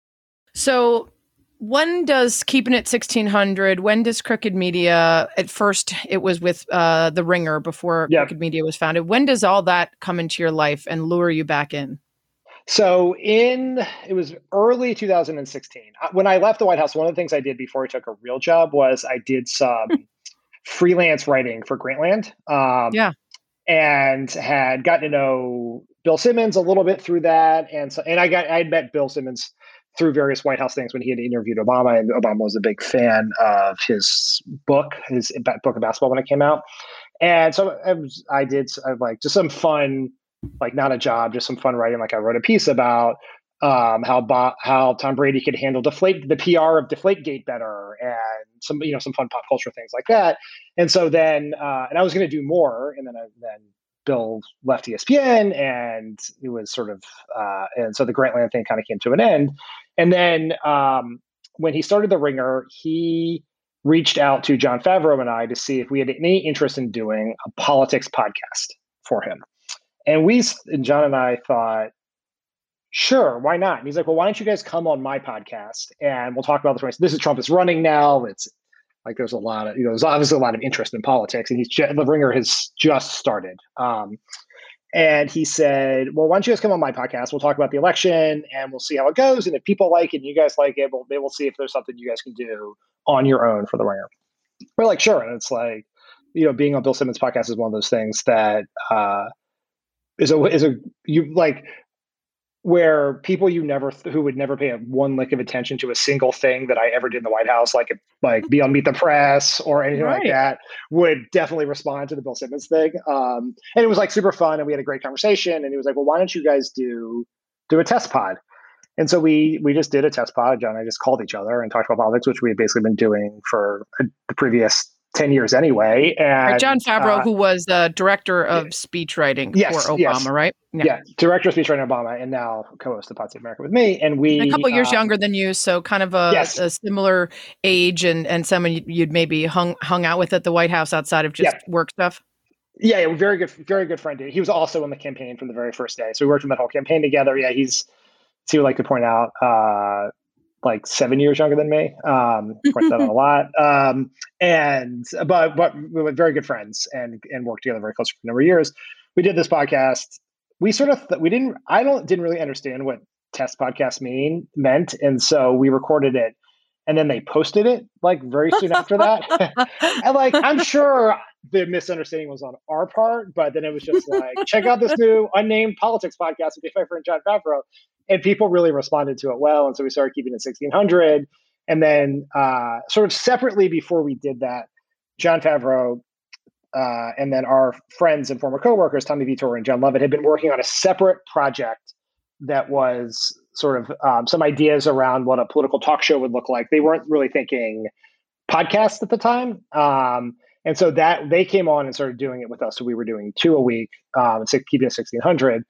So when does Keeping It sixteen hundred, when does Crooked Media, at first it was with uh, The Ringer before Yep. Crooked Media was founded, when does all that come into your life and lure you back in? So in, it was early two thousand sixteen. When I left the White House, one of the things I did before I took a real job was I did some freelance writing for Grantland. Um, Yeah. And had gotten to know Bill Simmons a little bit through that. And so, and I got, I had met Bill Simmons through various White House things when he had interviewed Obama, and Obama was a big fan of his book, his book of basketball when it came out. And so I, was, I did I like just some fun, like not a job, just some fun writing. Like I wrote a piece about um, how Bo- how Tom Brady could handle deflate the P R of Deflategate better, and some you know some fun pop culture things like that. And so then uh, and I was going to do more, and then I, then Bill left E S P N, and it was sort of uh, and so the Grantland thing kind of came to an end. And then um, when he started The Ringer, he reached out to Jon Favreau and I to see if we had any interest in doing a politics podcast for him. And we, and John and I thought, sure, why not? And he's like, well, why don't you guys come on my podcast and we'll talk about the race. This is Trump is running now. It's like there's a lot of, you know, there's obviously a lot of interest in politics, and he's just, The Ringer has just started. Um, and he said, well, why don't you guys come on my podcast? We'll talk about the election and we'll see how it goes. And if people like it and you guys like it, we'll, they will see if there's something you guys can do on your own for The Ringer. We're like, sure. And it's like, you know, being on Bill Simmons' podcast is one of those things that uh, is a, is a, you like, where people you never who would never pay a one lick of attention to a single thing that I ever did in the White House, like like be on Meet the Press or anything right. like that, would definitely respond to the Bill Simmons thing. Um, and it was like super fun, and we had a great conversation. And he was like, "Well, why don't you guys do do a test pod?" And so we we just did a test pod. John and I just called each other and talked about politics, which we had basically been doing for the previous ten years anyway. And right, Jon Favreau, uh, who was the director of speech writing yes, for Obama, yes. right? Yeah. yeah, director of speech writing Obama, and now co-host of Pod Save America with me. And we and a couple years um, younger than you, so kind of a, yes. a similar age, and and someone you'd maybe hung hung out with at the White House outside of just yeah. work stuff. Yeah, yeah, very good, very good friend. He was also in the campaign from the very first day, so we worked on that whole campaign together. Yeah, he's, he would like to point out, uh, like seven years younger than me. Um, point that out a lot. Um, and but but we were very good friends and and worked together very closely for a number of years. We did this podcast. We sort of th- we didn't. I don't didn't really understand what test podcast mean meant, and so we recorded it, and then they posted it like very soon after that. And like I'm sure the misunderstanding was on our part, but then it was just like, check out this new unnamed politics podcast with my friend Jon Favreau. And people really responded to it well. And so we started keeping it sixteen hundred. And then uh, sort of separately before we did that, Jon Favreau uh, and then our friends and former coworkers, Tommy Vitor and John Lovett, had been working on a separate project that was sort of um, some ideas around what a political talk show would look like. They weren't really thinking podcast at the time. Um, and so that they came on and started doing it with us. So we were doing two a week, um, keeping it sixteen hundred.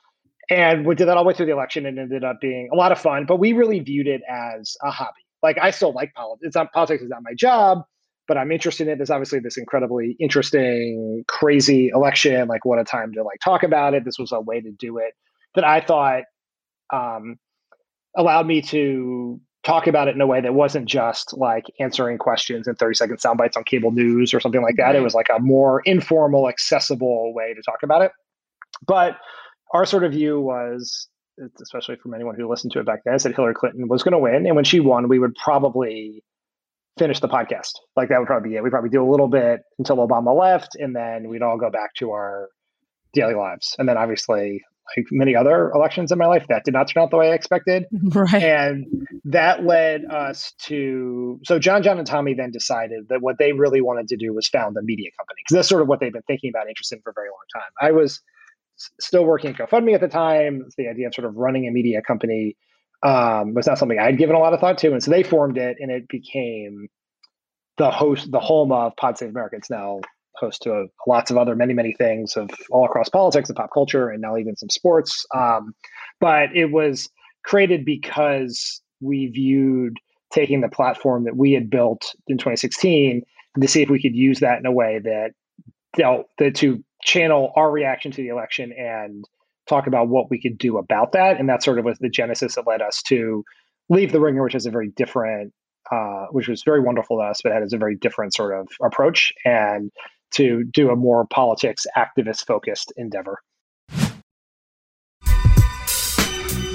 And we did that all the way through the election, and ended up being a lot of fun. But we really viewed it as a hobby. Like I still like politics. It's not, politics is not my job, but I'm interested in it. There's obviously this incredibly interesting, crazy election. Like what a time to like talk about it. This was a way to do it that I thought um, allowed me to talk about it in a way that wasn't just like answering questions in thirty second sound bites on cable news or something like that. Right. It was like a more informal, accessible way to talk about it. But our sort of view was, especially from anyone who listened to it back then, said Hillary Clinton was going to win. And when she won, we would probably finish the podcast. Like that would probably be it. We'd probably do a little bit until Obama left, and then we'd all go back to our daily lives. And then obviously, like many other elections in my life, that did not turn out the way I expected. Right. And that led us to, so John, John and Tommy then decided that what they really wanted to do was found a media company. Because that's sort of what they've been thinking about, interested in for a very long time. I was still working at GoFundMe at the time. The idea of sort of running a media company um, was not something I'd given a lot of thought to. And so they formed it, and it became the host, the home of Pod Save America. It's now host to uh, lots of other many, many things of all across politics and pop culture, and now even some sports. Um, but it was created because we viewed taking the platform that we had built in twenty sixteen to see if we could use that in a way that dealt that to channel our reaction to the election and talk about what we could do about that. And that sort of was the genesis that led us to leave The Ringer, which is a very different, uh, which was very wonderful to us, but had a very different sort of approach, and to do a more politics activist focused endeavor.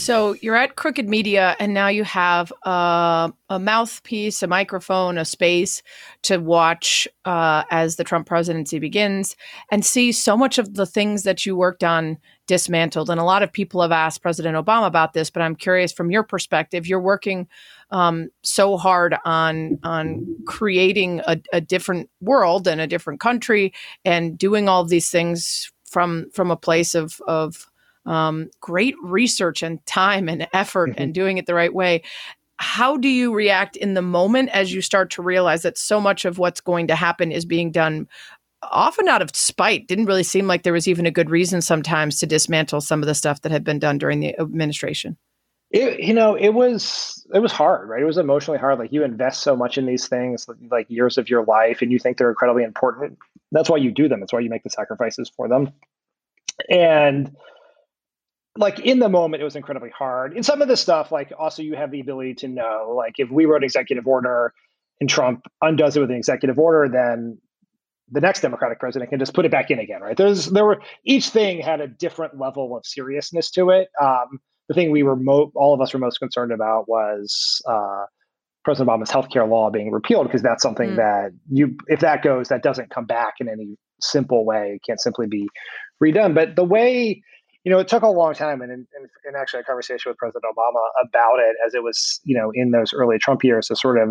So you're at Crooked Media, and now you have uh, a mouthpiece, a microphone, a space to watch uh, as the Trump presidency begins and see so much of the things that you worked on dismantled. And a lot of people have asked President Obama about this, but I'm curious from your perspective. You're working um, so hard on on creating a, a different world and a different country, and doing all of these things from from a place of of Um, great research and time and effort and doing it the right way. How do you react in the moment as you start to realize that so much of what's going to happen is being done often out of spite? Didn't really seem like there was even a good reason sometimes to dismantle some of the stuff that had been done during the administration. It, you know, it was it was hard, right? It was emotionally hard. Like, you invest so much in these things, like years of your life, and you think they're incredibly important. That's why you do them. That's why you make the sacrifices for them. And like, in the moment, it was incredibly hard. And some of the stuff, like, also you have the ability to know, like, if we wrote an executive order and Trump undoes it with an executive order, then the next Democratic president can just put it back in again, right? There's, there were, each thing had a different level of seriousness to it. Um, the thing we were, mo- all of us were most concerned about was uh, President Obama's healthcare law being repealed, because that's something mm. that you, if that goes, that doesn't come back in any simple way. It can't simply be redone. But the way, you know, it took a long time, and, and, and actually a conversation with President Obama about it, as it was, you know, in those early Trump years, to sort of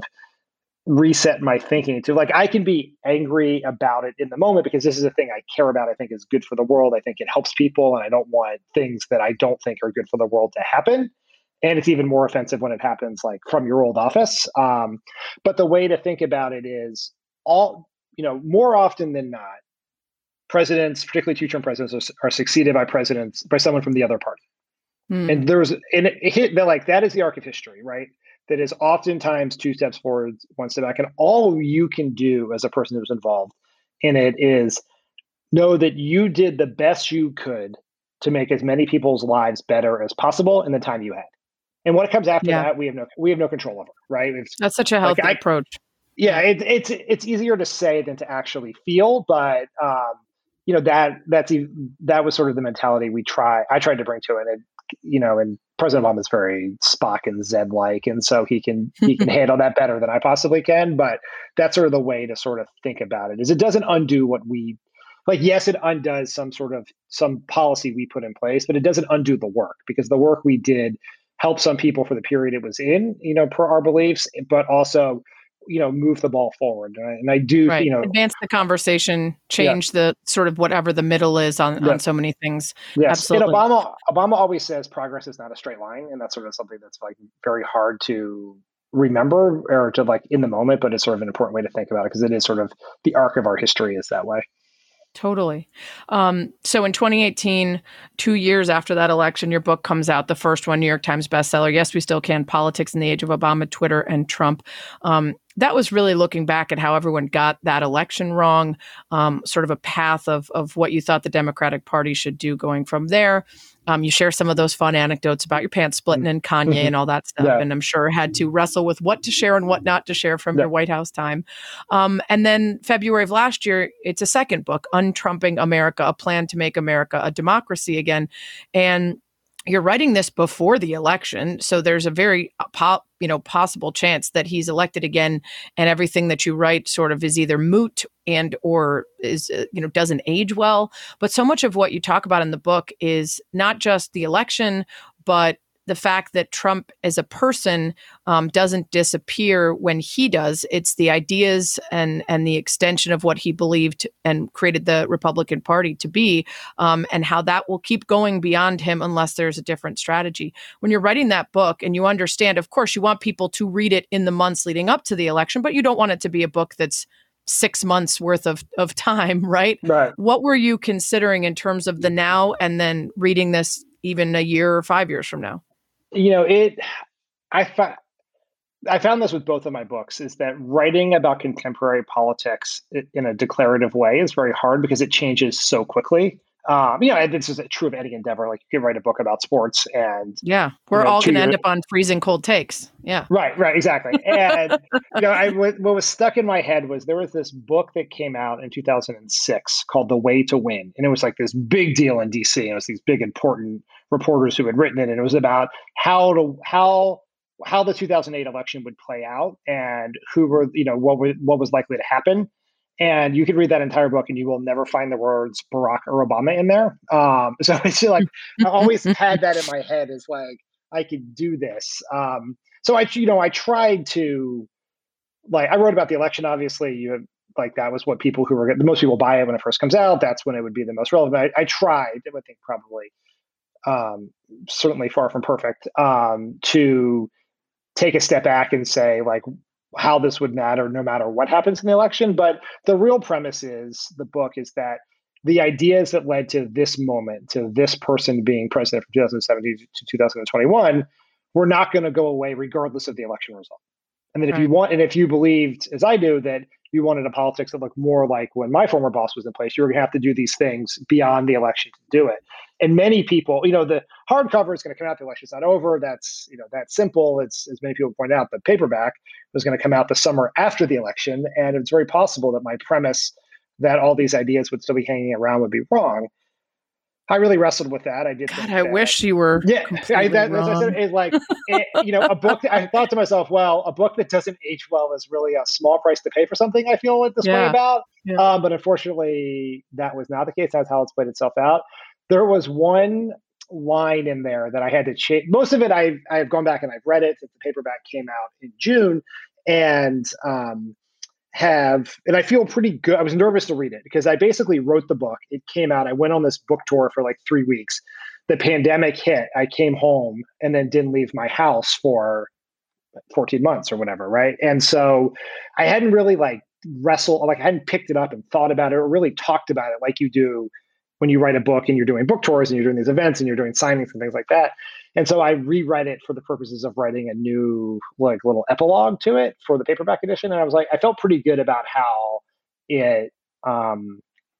reset my thinking to, like, I can be angry about it in the moment because this is a thing I care about. I think is good for the world. I think it helps people, and I don't want things that I don't think are good for the world to happen. And it's even more offensive when it happens, like, from your old office. Um, but the way to think about it is, all, you know, more often than not, presidents, particularly two-term presidents, are, are succeeded by presidents by someone from the other party. Mm. And there's, and it, it hit, like, that is the arc of history, right? That is oftentimes two steps forward, one step back. And all you can do as a person who's involved in it is know that you did the best you could to make as many people's lives better as possible in the time you had. And what comes after yeah. that, we have no, we have no control over, right? It's, That's such a healthy like, I, approach. Yeah, it, it's it's easier to say than to actually feel, but um, you know, that that's that was sort of the mentality we try I tried to bring to it. And, you know, and President Obama is very Spock and Zed like, and so he can he can handle that better than I possibly can. But that's sort of the way to sort of think about it, is it doesn't undo what we like. Yes, it undoes some sort of some policy we put in place, but it doesn't undo the work, because the work we did helped some people for the period it was in, you know, per our beliefs, but also, you know, move the ball forward. And I, and I do, right. you know, advance the conversation, change yeah. the sort of whatever the middle is on, yeah. on so many things. Yes. Absolutely. And Obama, Obama always says progress is not a straight line. And that's sort of something that's like very hard to remember or to like in the moment, but it's sort of an important way to think about it, because it is sort of the arc of our history is that way. Totally. Um, so in twenty eighteen, two years after that election, your book comes out, the first one, New York Times bestseller, Yes, We Still Can, Politics in the Age of Obama, Twitter, and Trump. Um, that was really looking back at how everyone got that election wrong, um, sort of a path of of what you thought the Democratic Party should do going from there. Um, you share some of those fun anecdotes about your pants splitting and Kanye and all that stuff. Yeah. And I'm sure had to wrestle with what to share and what not to share from yeah. your White House time. Um, and then February of last year, it's a second book, Untrumping America, A Plan to Make America a Democracy Again. And you're writing this before the election, so there's a very po- you know possible chance that he's elected again, and everything that you write sort of is either moot and or is uh, you know doesn't age well. But so much of what you talk about in the book is not just the election, but the fact that Trump as a person um, doesn't disappear when he does. It's the ideas and and the extension of what he believed and created the Republican Party to be, um, and how that will keep going beyond him unless there's a different strategy. When you're writing that book and you understand, of course, you want people to read it in the months leading up to the election, but you don't want it to be a book that's six months worth of, of time, right? Right. What were you considering in terms of the now and then reading this even a year or five years from now? You know, it, I, fa- I found this with both of my books, is that writing about contemporary politics in a declarative way is very hard because it changes so quickly. Um, you know, and this is true of any endeavor. Like you can write a book about sports, and yeah, we're you know, all going to end years, up on freezing cold takes. Yeah, right, right, exactly. And you know, I, what was stuck in my head was there was this book that came out in two thousand six called The Way to Win, and it was like this big deal in D C. And it was these big important reporters who had written it, and it was about how to how how the two thousand eight election would play out and who were you know what were, what was likely to happen. And you could read that entire book and you will never find the words Barack or Obama in there. Um, so it's like, I always had that in my head as like, I could do this. Um, so I, you know, I tried to like, I wrote about the election, obviously you have like, that was what people who were, the most people buy it when it first comes out. That's when it would be the most relevant. I, I tried, I would think probably, um, certainly far from perfect, um, to take a step back and say like, how this would matter no matter what happens in the election. But the real premise is the book is that the ideas that led to this moment, to this person being president from two thousand seventeen to two thousand twenty-one, were not going to go away regardless of the election result. And that if right. you want, and if you believed, as I do, that you wanted a politics that looked more like when my former boss was in place, you were going to have to do these things beyond the election to do it. And many people, you know, the hardcover is going to come out, the election's not over. That's, you know, that's simple. It's, as many people point out, the paperback was going to come out the summer after the election. And it's very possible that my premise that all these ideas would still be hanging around would be wrong. I really wrestled with that. I did. God, I that, wish you were. Yeah, I, that, as I said, it's like, it, you know, a book. That, I thought to myself, well, a book that doesn't age well is really a small price to pay for something. I feel this yeah. way about. Yeah. Um, but unfortunately, that was not the case. That's how it's played itself out. There was one line in there that I had to change. Most of it, I've I've gone back and I've read it since the paperback came out in June, and um, have, and I feel pretty good. I was nervous to read it because I basically wrote the book. It came out. I went on this book tour for like three weeks. The pandemic hit. I came home and then didn't leave my house for fourteen months or whatever. Right. And so I hadn't really like wrestled, like I hadn't picked it up and thought about it or really talked about it like you do when you write a book and you're doing book tours and you're doing these events and you're doing signings and things like that. And so I reread it for the purposes of writing a new like little epilogue to it for the paperback edition. And I was like, I felt pretty good about how it, um,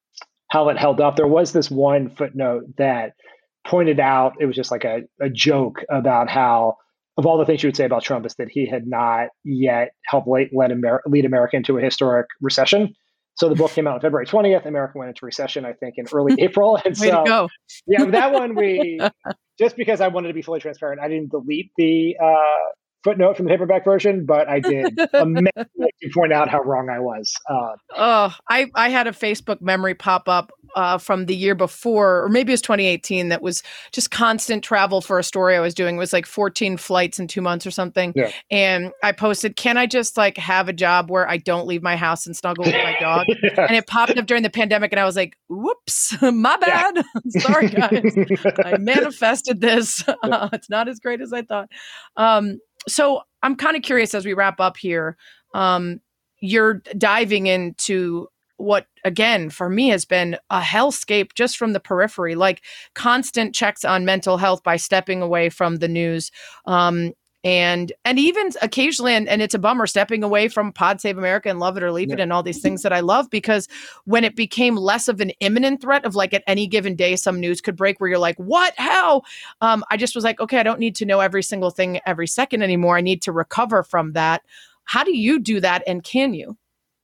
how it held up. There was this one footnote that pointed out, it was just like a, a joke about how, of all the things you would say about Trump, is that he had not yet helped lead, lead, Amer- lead America into a historic recession. So the book came out on February twentieth. America went into recession, I think, in early April. And Way so, to go. yeah, that one we, just because I wanted to be fully transparent, I didn't delete the uh, footnote from the paperback version, but I did immensely to point out how wrong I was. Uh, oh, I, I had a Facebook memory pop up uh, from the year before, or maybe it was twenty eighteen, that was just constant travel for a story I was doing. It was like fourteen flights in two months or something. Yeah. And I posted, can I just like have a job where I don't leave my house and snuggle with my dog? yes. And it popped up during the pandemic and I was like, whoops, my bad. Yeah. Sorry, guys. I manifested this. Uh, it's not as great as I thought. Um, so I'm kind of curious as we wrap up here. Um, you're diving into what, again, for me has been a hellscape just from the periphery, like constant checks on mental health by stepping away from the news. Um, and and even occasionally, and, and it's a bummer, stepping away from Pod Save America and Love It or Leave It yeah. and all these things that I love, because when it became less of an imminent threat of like at any given day, some news could break where you're like, what, how? Um, I just was like, okay, I don't need to know every single thing every second anymore. I need to recover from that. How do you do that? And can you?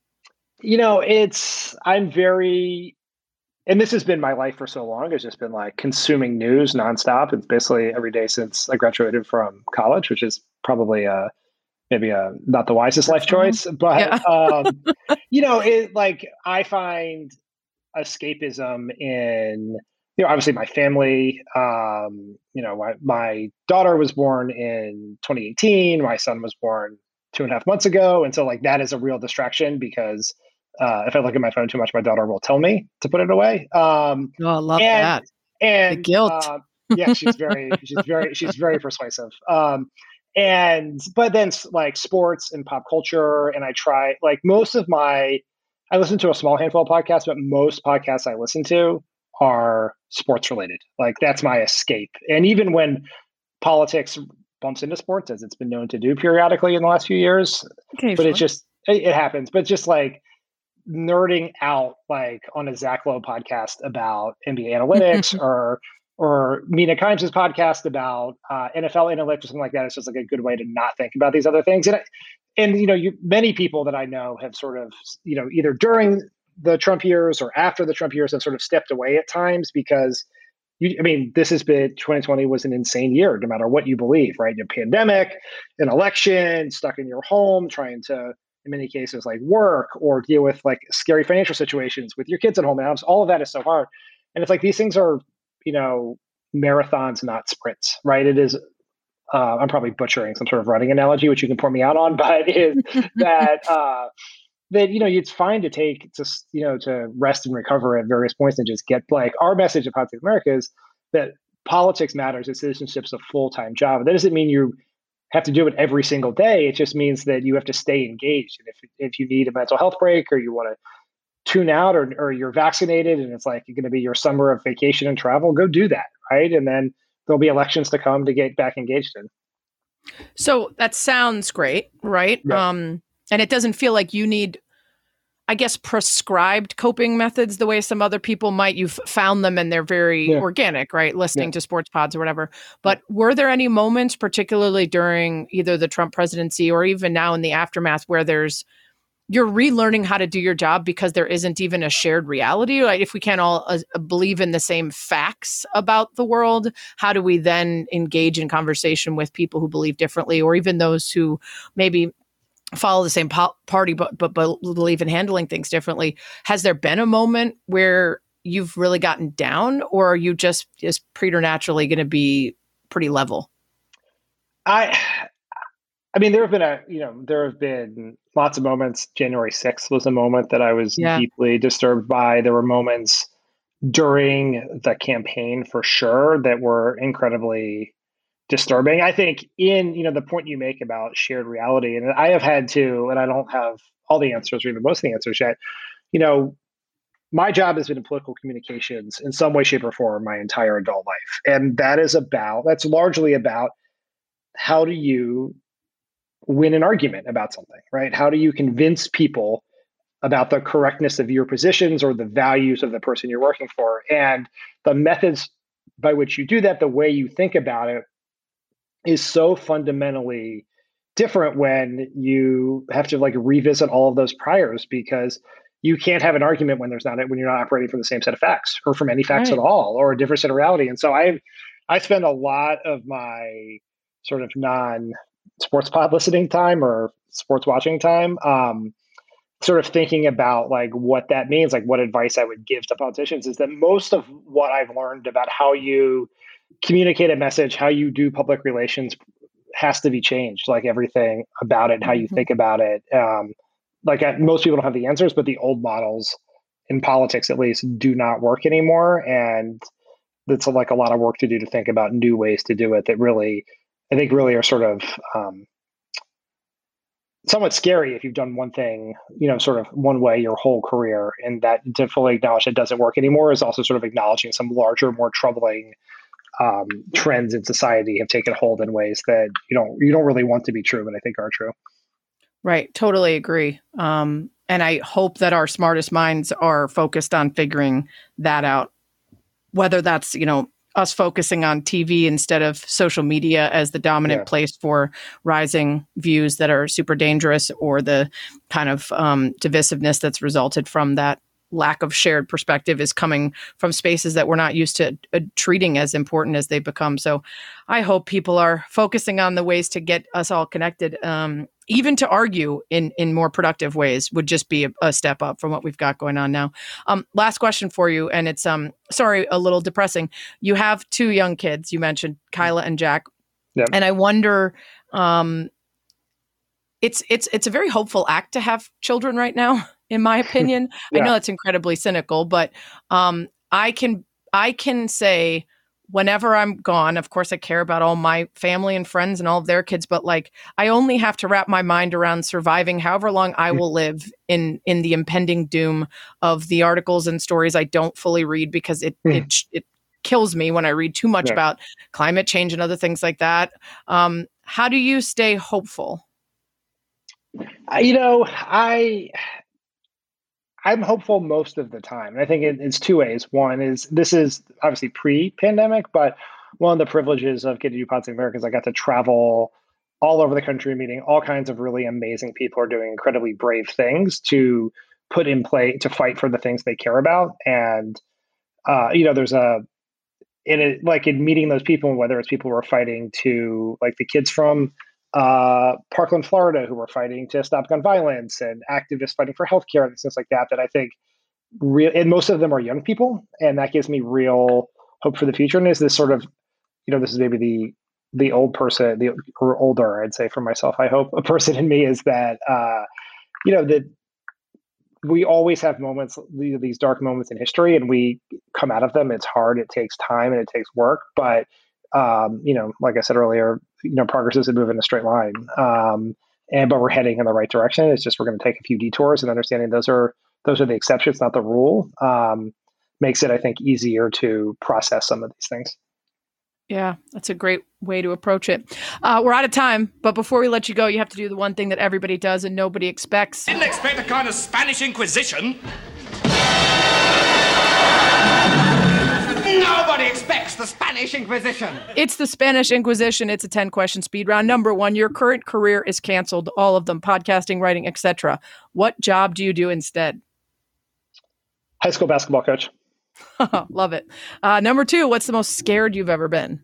You know, it's, I'm very, and this has been my life for so long. It's just been like consuming news nonstop. It's basically every day since I graduated from college, which is probably uh maybe a, not the wisest life choice, but, yeah. um, you know, it like, I find escapism in, you know, obviously my family, um, you know, my, my daughter was born in twenty eighteen. My son was born two and a half months ago. And so like, that is a real distraction because Uh, if I look at my phone too much, my daughter will tell me to put it away. Um, oh, I love and, that. And the guilt. Uh, yeah, she's very, she's very, she's very persuasive. Um, and but then like sports and pop culture, and I try like most of my, I listen to a small handful of podcasts, but most podcasts I listen to are sports related. Like that's my escape. And even when politics bumps into sports, as it's been known to do periodically in the last few years, but it just it, it happens. But just like nerding out like on a Zach Lowe podcast about N B A analytics or or Mina Kimes' podcast about uh, N F L analytics or something like that. It's just like a good way to not think about these other things. And and you know, you many people that I know have sort of, you know, either during the Trump years or after the Trump years have sort of stepped away at times because you, I mean, this has been twenty twenty was an insane year, no matter what you believe, right? A pandemic, an election, stuck in your home, trying to, in many cases, like work or deal with like scary financial situations with your kids at home. And all of that is so hard. And it's like these things are, you know, marathons, not sprints, right? It is. Uh, I'm probably butchering some sort of running analogy, which you can pour me out on, but is that uh, that you know it's fine to take just you know to rest and recover at various points and just get like our message of Politics America is that politics matters and citizenship's a full-time job. That doesn't mean you have to do it every single day. It just means that you have to stay engaged. And if if you need a mental health break or you want to tune out or or you're vaccinated and it's like you're going to be your summer of vacation and travel, go do that, right? And then there'll be elections to come to get back engaged in. So that sounds great, right? Yeah. Um, and it doesn't feel like you need, I guess, prescribed coping methods the way some other people might. You've found them and they're very Yeah. organic, right? Listening Yeah. to sports pods or whatever. But were there any moments, particularly during either the Trump presidency or even now in the aftermath, where there's you're relearning how to do your job because there isn't even a shared reality? Like if we can't all uh, believe in the same facts about the world, how do we then engage in conversation with people who believe differently, or even those who maybe follow the same po- party but, but but believe in handling things differently? Has there been a moment where you've really gotten down, or are you just just preternaturally going to be pretty level? I, I mean, there have been a, you know, there have been lots of moments. January sixth was a moment that I was Yeah. deeply disturbed by. There were moments during the campaign for sure that were incredibly disturbing. I think in, you know, the point you make about shared reality, and I have had to, and I don't have all the answers or even most of the answers yet, you know, my job has been in political communications in some way, shape, or form my entire adult life. And that is about, that's largely about how do you win an argument about something, right? How do you convince people about the correctness of your positions or the values of the person you're working for? And the methods by which you do that, the way you think about it, is so fundamentally different when you have to like revisit all of those priors, because you can't have an argument when there's not when you're not operating from the same set of facts or from any facts Right. at all or a different set of reality. And so I I spend a lot of my sort of non sports pod listening time or sports watching time um, sort of thinking about like what that means, like what advice I would give to politicians is that most of what I've learned about how you communicate a message, how you do public relations has to be changed, like everything about it, how you Mhm. think about it. Um, like I, most people don't have the answers, but the old models in politics, at least, do not work anymore. And it's like a lot of work to do to think about new ways to do it that really, I think really are sort of um, somewhat scary if you've done one thing, you know, sort of one way your whole career. And that to fully acknowledge it doesn't work anymore is also sort of acknowledging some larger, more troubling um, trends in society have taken hold in ways that you don't you don't really want to be true, but I think are true. Right. Totally agree. Um, and I hope that our smartest minds are focused on figuring that out, whether that's, you know, us focusing on T V instead of social media as the dominant Yeah. place for rising views that are super dangerous, or the kind of um, divisiveness that's resulted from that lack of shared perspective is coming from spaces that we're not used to uh, treating as important as they become. So I hope people are focusing on the ways to get us all connected. Um, even to argue in, in more productive ways would just be a, a step up from what we've got going on now. Um, last question for you. And it's, um, sorry, a little depressing. You have two young kids. You mentioned Kyla and Jack. Yeah. And I wonder, um, it's, it's, it's a very hopeful act to have children right now, in my opinion. Yeah. I know it's incredibly cynical, but, um, I can, I can say, whenever I'm gone, of course, I care about all my family and friends and all of their kids, but like, I only have to wrap my mind around surviving however long I will live in, in the impending doom of the articles and stories I don't fully read, because it, Mm. it, it kills me when I read too much Yeah. about climate change and other things like that. Um, how do you stay hopeful? I- You know, I I'm hopeful most of the time. And I think it, it's two ways. One is this is obviously pre-pandemic, but one of the privileges of getting to do Pod Save America is I got to travel all over the country, meeting all kinds of really amazing people who are doing incredibly brave things to put in play to fight for the things they care about. And, uh, you know, there's a, in it, like in meeting those people, whether it's people who are fighting to, like the kids from uh, Parkland, Florida, who were fighting to stop gun violence, and activists fighting for healthcare and things like that, that I think real, and most of them are young people. And that gives me real hope for the future. And is this sort of, you know, this is maybe the, the old person, the or older, I'd say for myself, I hope a person in me is that, uh, you know, that we always have moments, these dark moments in history, and we come out of them. It's hard. It takes time and it takes work. But, um, you know, like I said earlier, you know, progress doesn't move in a straight line. Um, and, but we're heading in the right direction. It's just, we're going to take a few detours, and understanding those are, those are the exceptions, not the rule, um, makes it, I think, easier to process some of these things. Yeah, that's a great way to approach it. Uh, we're out of time, but before we let you go, you have to do the one thing that everybody does and nobody expects. Didn't expect a kind of Spanish Inquisition. Nobody expects the Spanish Inquisition. It's the Spanish Inquisition. It's a ten-question speed round. Number one, your current career is canceled, all of them, podcasting, writing, et cetera. What job do you do instead? High school basketball coach. Love it. Uh, number two, what's the most scared you've ever been?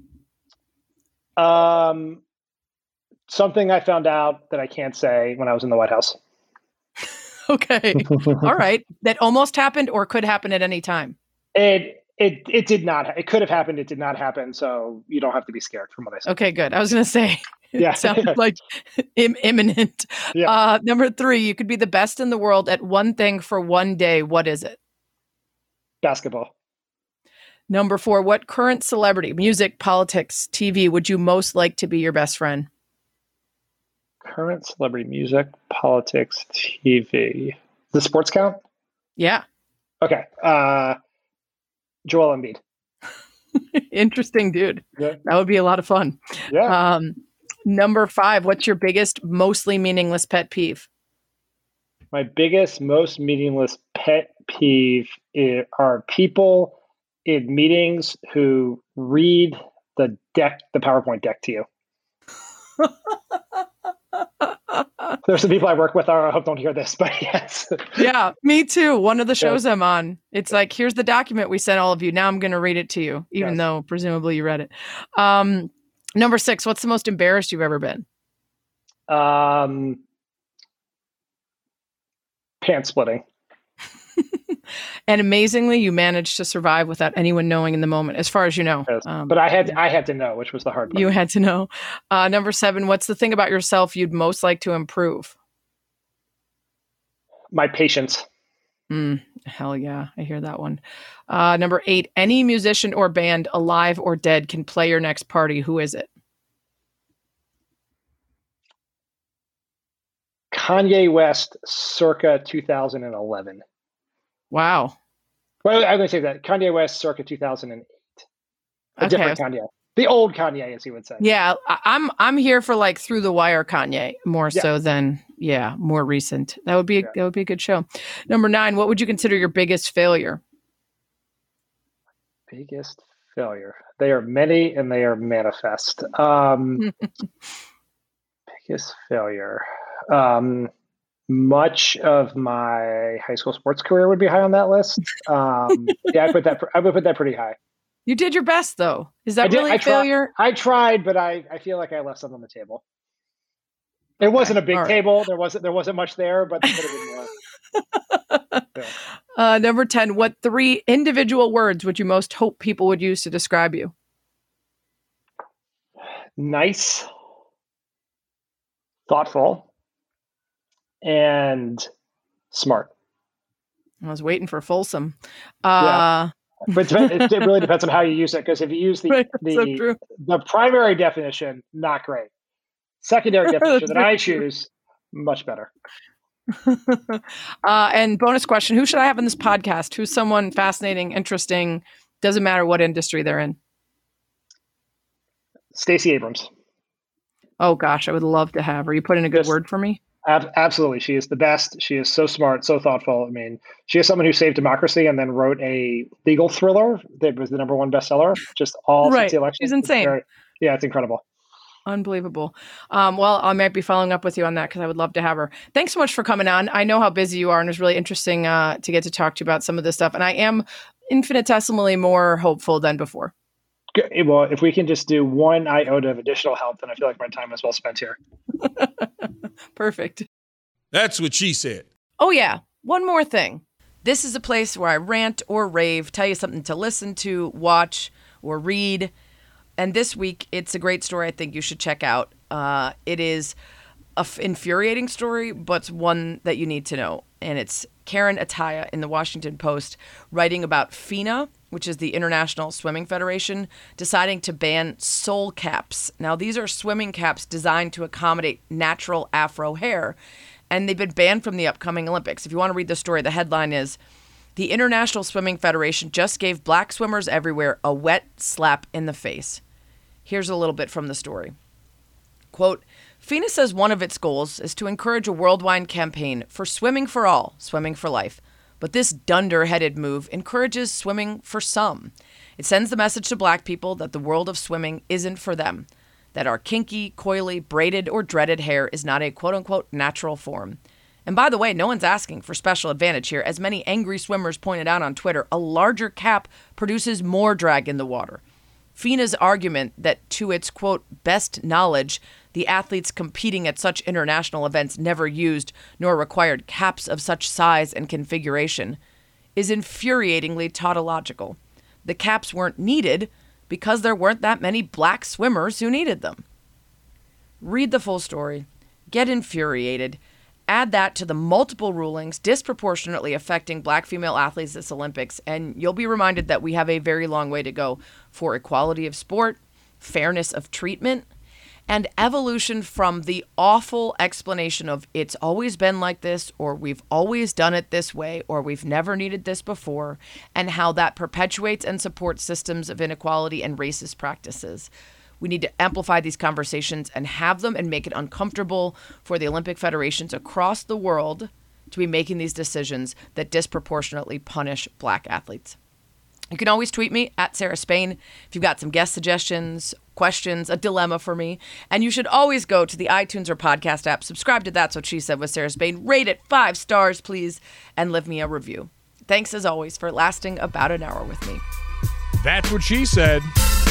Um, something I found out that I can't say when I was in the White House. Okay. All right. That almost happened or could happen at any time? It it it did not. It could have happened. It did not happen. So you don't have to be scared from what I said. Okay, good. I was going to say, it yeah. sounded like Im- imminent. Yeah. Uh, number three, you could be the best in the world at one thing for one day. What is it? Basketball. Number four, what current celebrity, music, politics, T V would you most like to be your best friend? Current celebrity, music, politics, T V. The sports count? Yeah. Okay. Uh, Joel Embiid. Interesting dude. Yeah. That would be a lot of fun. Yeah. Um, number five, what's your biggest, mostly meaningless pet peeve? My biggest, most meaningless pet peeve is, are people in meetings who read the deck, the PowerPoint deck to you. There's some people I work with. I hope don't hear this, but yes. Yeah, me too. One of the shows yeah. I'm on, it's like, here's the document we sent all of you. Now I'm going to read it to you, even yes. though presumably you read it. Um, number six, what's the most embarrassed you've ever been? Um, pants splitting. And amazingly, you managed to survive without anyone knowing in the moment, as far as you know. Yes. Um, but I had I had to know, which was the hard part. You had to know. Uh, number seven, what's the thing about yourself you'd most like to improve? My patience. Mm, hell yeah, I hear that one. Uh, number eight, any musician or band, alive or dead, can play your next party. Who is it? Kanye West, circa two thousand eleven. Wow. Well, I'm going to say that. Kanye West, circa two thousand eight. A okay. different Kanye. The old Kanye, as he would say. Yeah, I- I'm I'm here for like Through the Wire Kanye, more yeah. so than, yeah, more recent. That would be, yeah. that would be a good show. Number nine, what would you consider your biggest failure? Biggest failure. They are many and they are manifest. Um, biggest failure. Um, much of my high school sports career would be high on that list. Um, yeah, I put that. I would put that pretty high. You did your best, though. Is that did, really I a failure? Tried, I tried, but I, I feel like I left something on the table. It okay. wasn't a big right. table. There wasn't there wasn't much there, but there could have been more. Yeah. Uh, number ten. What three individual words would you most hope people would use to describe you? Nice, thoughtful, and smart. I was waiting for fulsome. Uh, yeah. But it really depends on how you use it. Because if you use the right, the, so the primary definition, not great. Secondary definition that I choose, much better. uh, and bonus question: who should I have in this podcast? Who's someone fascinating, interesting? Doesn't matter what industry they're in. Stacey Abrams. Oh gosh, I would love to have her. You put in a good Just, word for me? Ab- absolutely. She is the best. She is so smart, so thoughtful. I mean, she is someone who saved democracy and then wrote a legal thriller that was the number one bestseller just all Right. since the election. She's insane. It's very, yeah, it's incredible. Unbelievable. Um, well, I might be following up with you on that because I would love to have her. Thanks so much for coming on. I know how busy you are, and it was really interesting uh, to get to talk to you about some of this stuff. And I am infinitesimally more hopeful than before. Good. Well, if we can just do one iota of additional help, then I feel like my time is well spent here. Perfect. That's what she said. Oh, yeah. One more thing. This is a place where I rant or rave, tell you something to listen to, watch, or read. And this week, it's a great story I think you should check out. Uh, it is an f- infuriating story, but one that you need to know. And it's Karen Attiah in the Washington Post writing about FINA, which is the International Swimming Federation, deciding to ban soul caps. Now, these are swimming caps designed to accommodate natural afro hair, and they've been banned from the upcoming Olympics. If you want to read the story, the headline is, "The International Swimming Federation just gave black swimmers everywhere a wet slap in the face." Here's a little bit from the story. Quote, FINA says one of its goals is to encourage a worldwide campaign for swimming for all, swimming for life. But this dunder-headed move encourages swimming for some. It sends the message to black people that the world of swimming isn't for them, that our kinky, coily, braided, or dreaded hair is not a quote-unquote natural form. And by the way, no one's asking for special advantage here. As many angry swimmers pointed out on Twitter, a larger cap produces more drag in the water. FINA's argument that to its, quote, best knowledge, the athletes competing at such international events never used nor required caps of such size and configuration is infuriatingly tautological. The caps weren't needed because there weren't that many black swimmers who needed them. Read the full story, get infuriated, add that to the multiple rulings disproportionately affecting black female athletes this Olympics, and you'll be reminded that we have a very long way to go for equality of sport, fairness of treatment, and evolution from the awful explanation of it's always been like this, or we've always done it this way, or we've never needed this before, and how that perpetuates and supports systems of inequality and racist practices. We need to amplify these conversations and have them and make it uncomfortable for the Olympic federations across the world to be making these decisions that disproportionately punish black athletes. You can always tweet me at Sarah Spain if you've got some guest suggestions, questions, a dilemma for me. And you should always go to the iTunes or podcast app, subscribe to That's What She Said with Sarah Spain, rate it five stars, please, and leave me a review. Thanks, as always, for lasting about an hour with me. That's What She Said.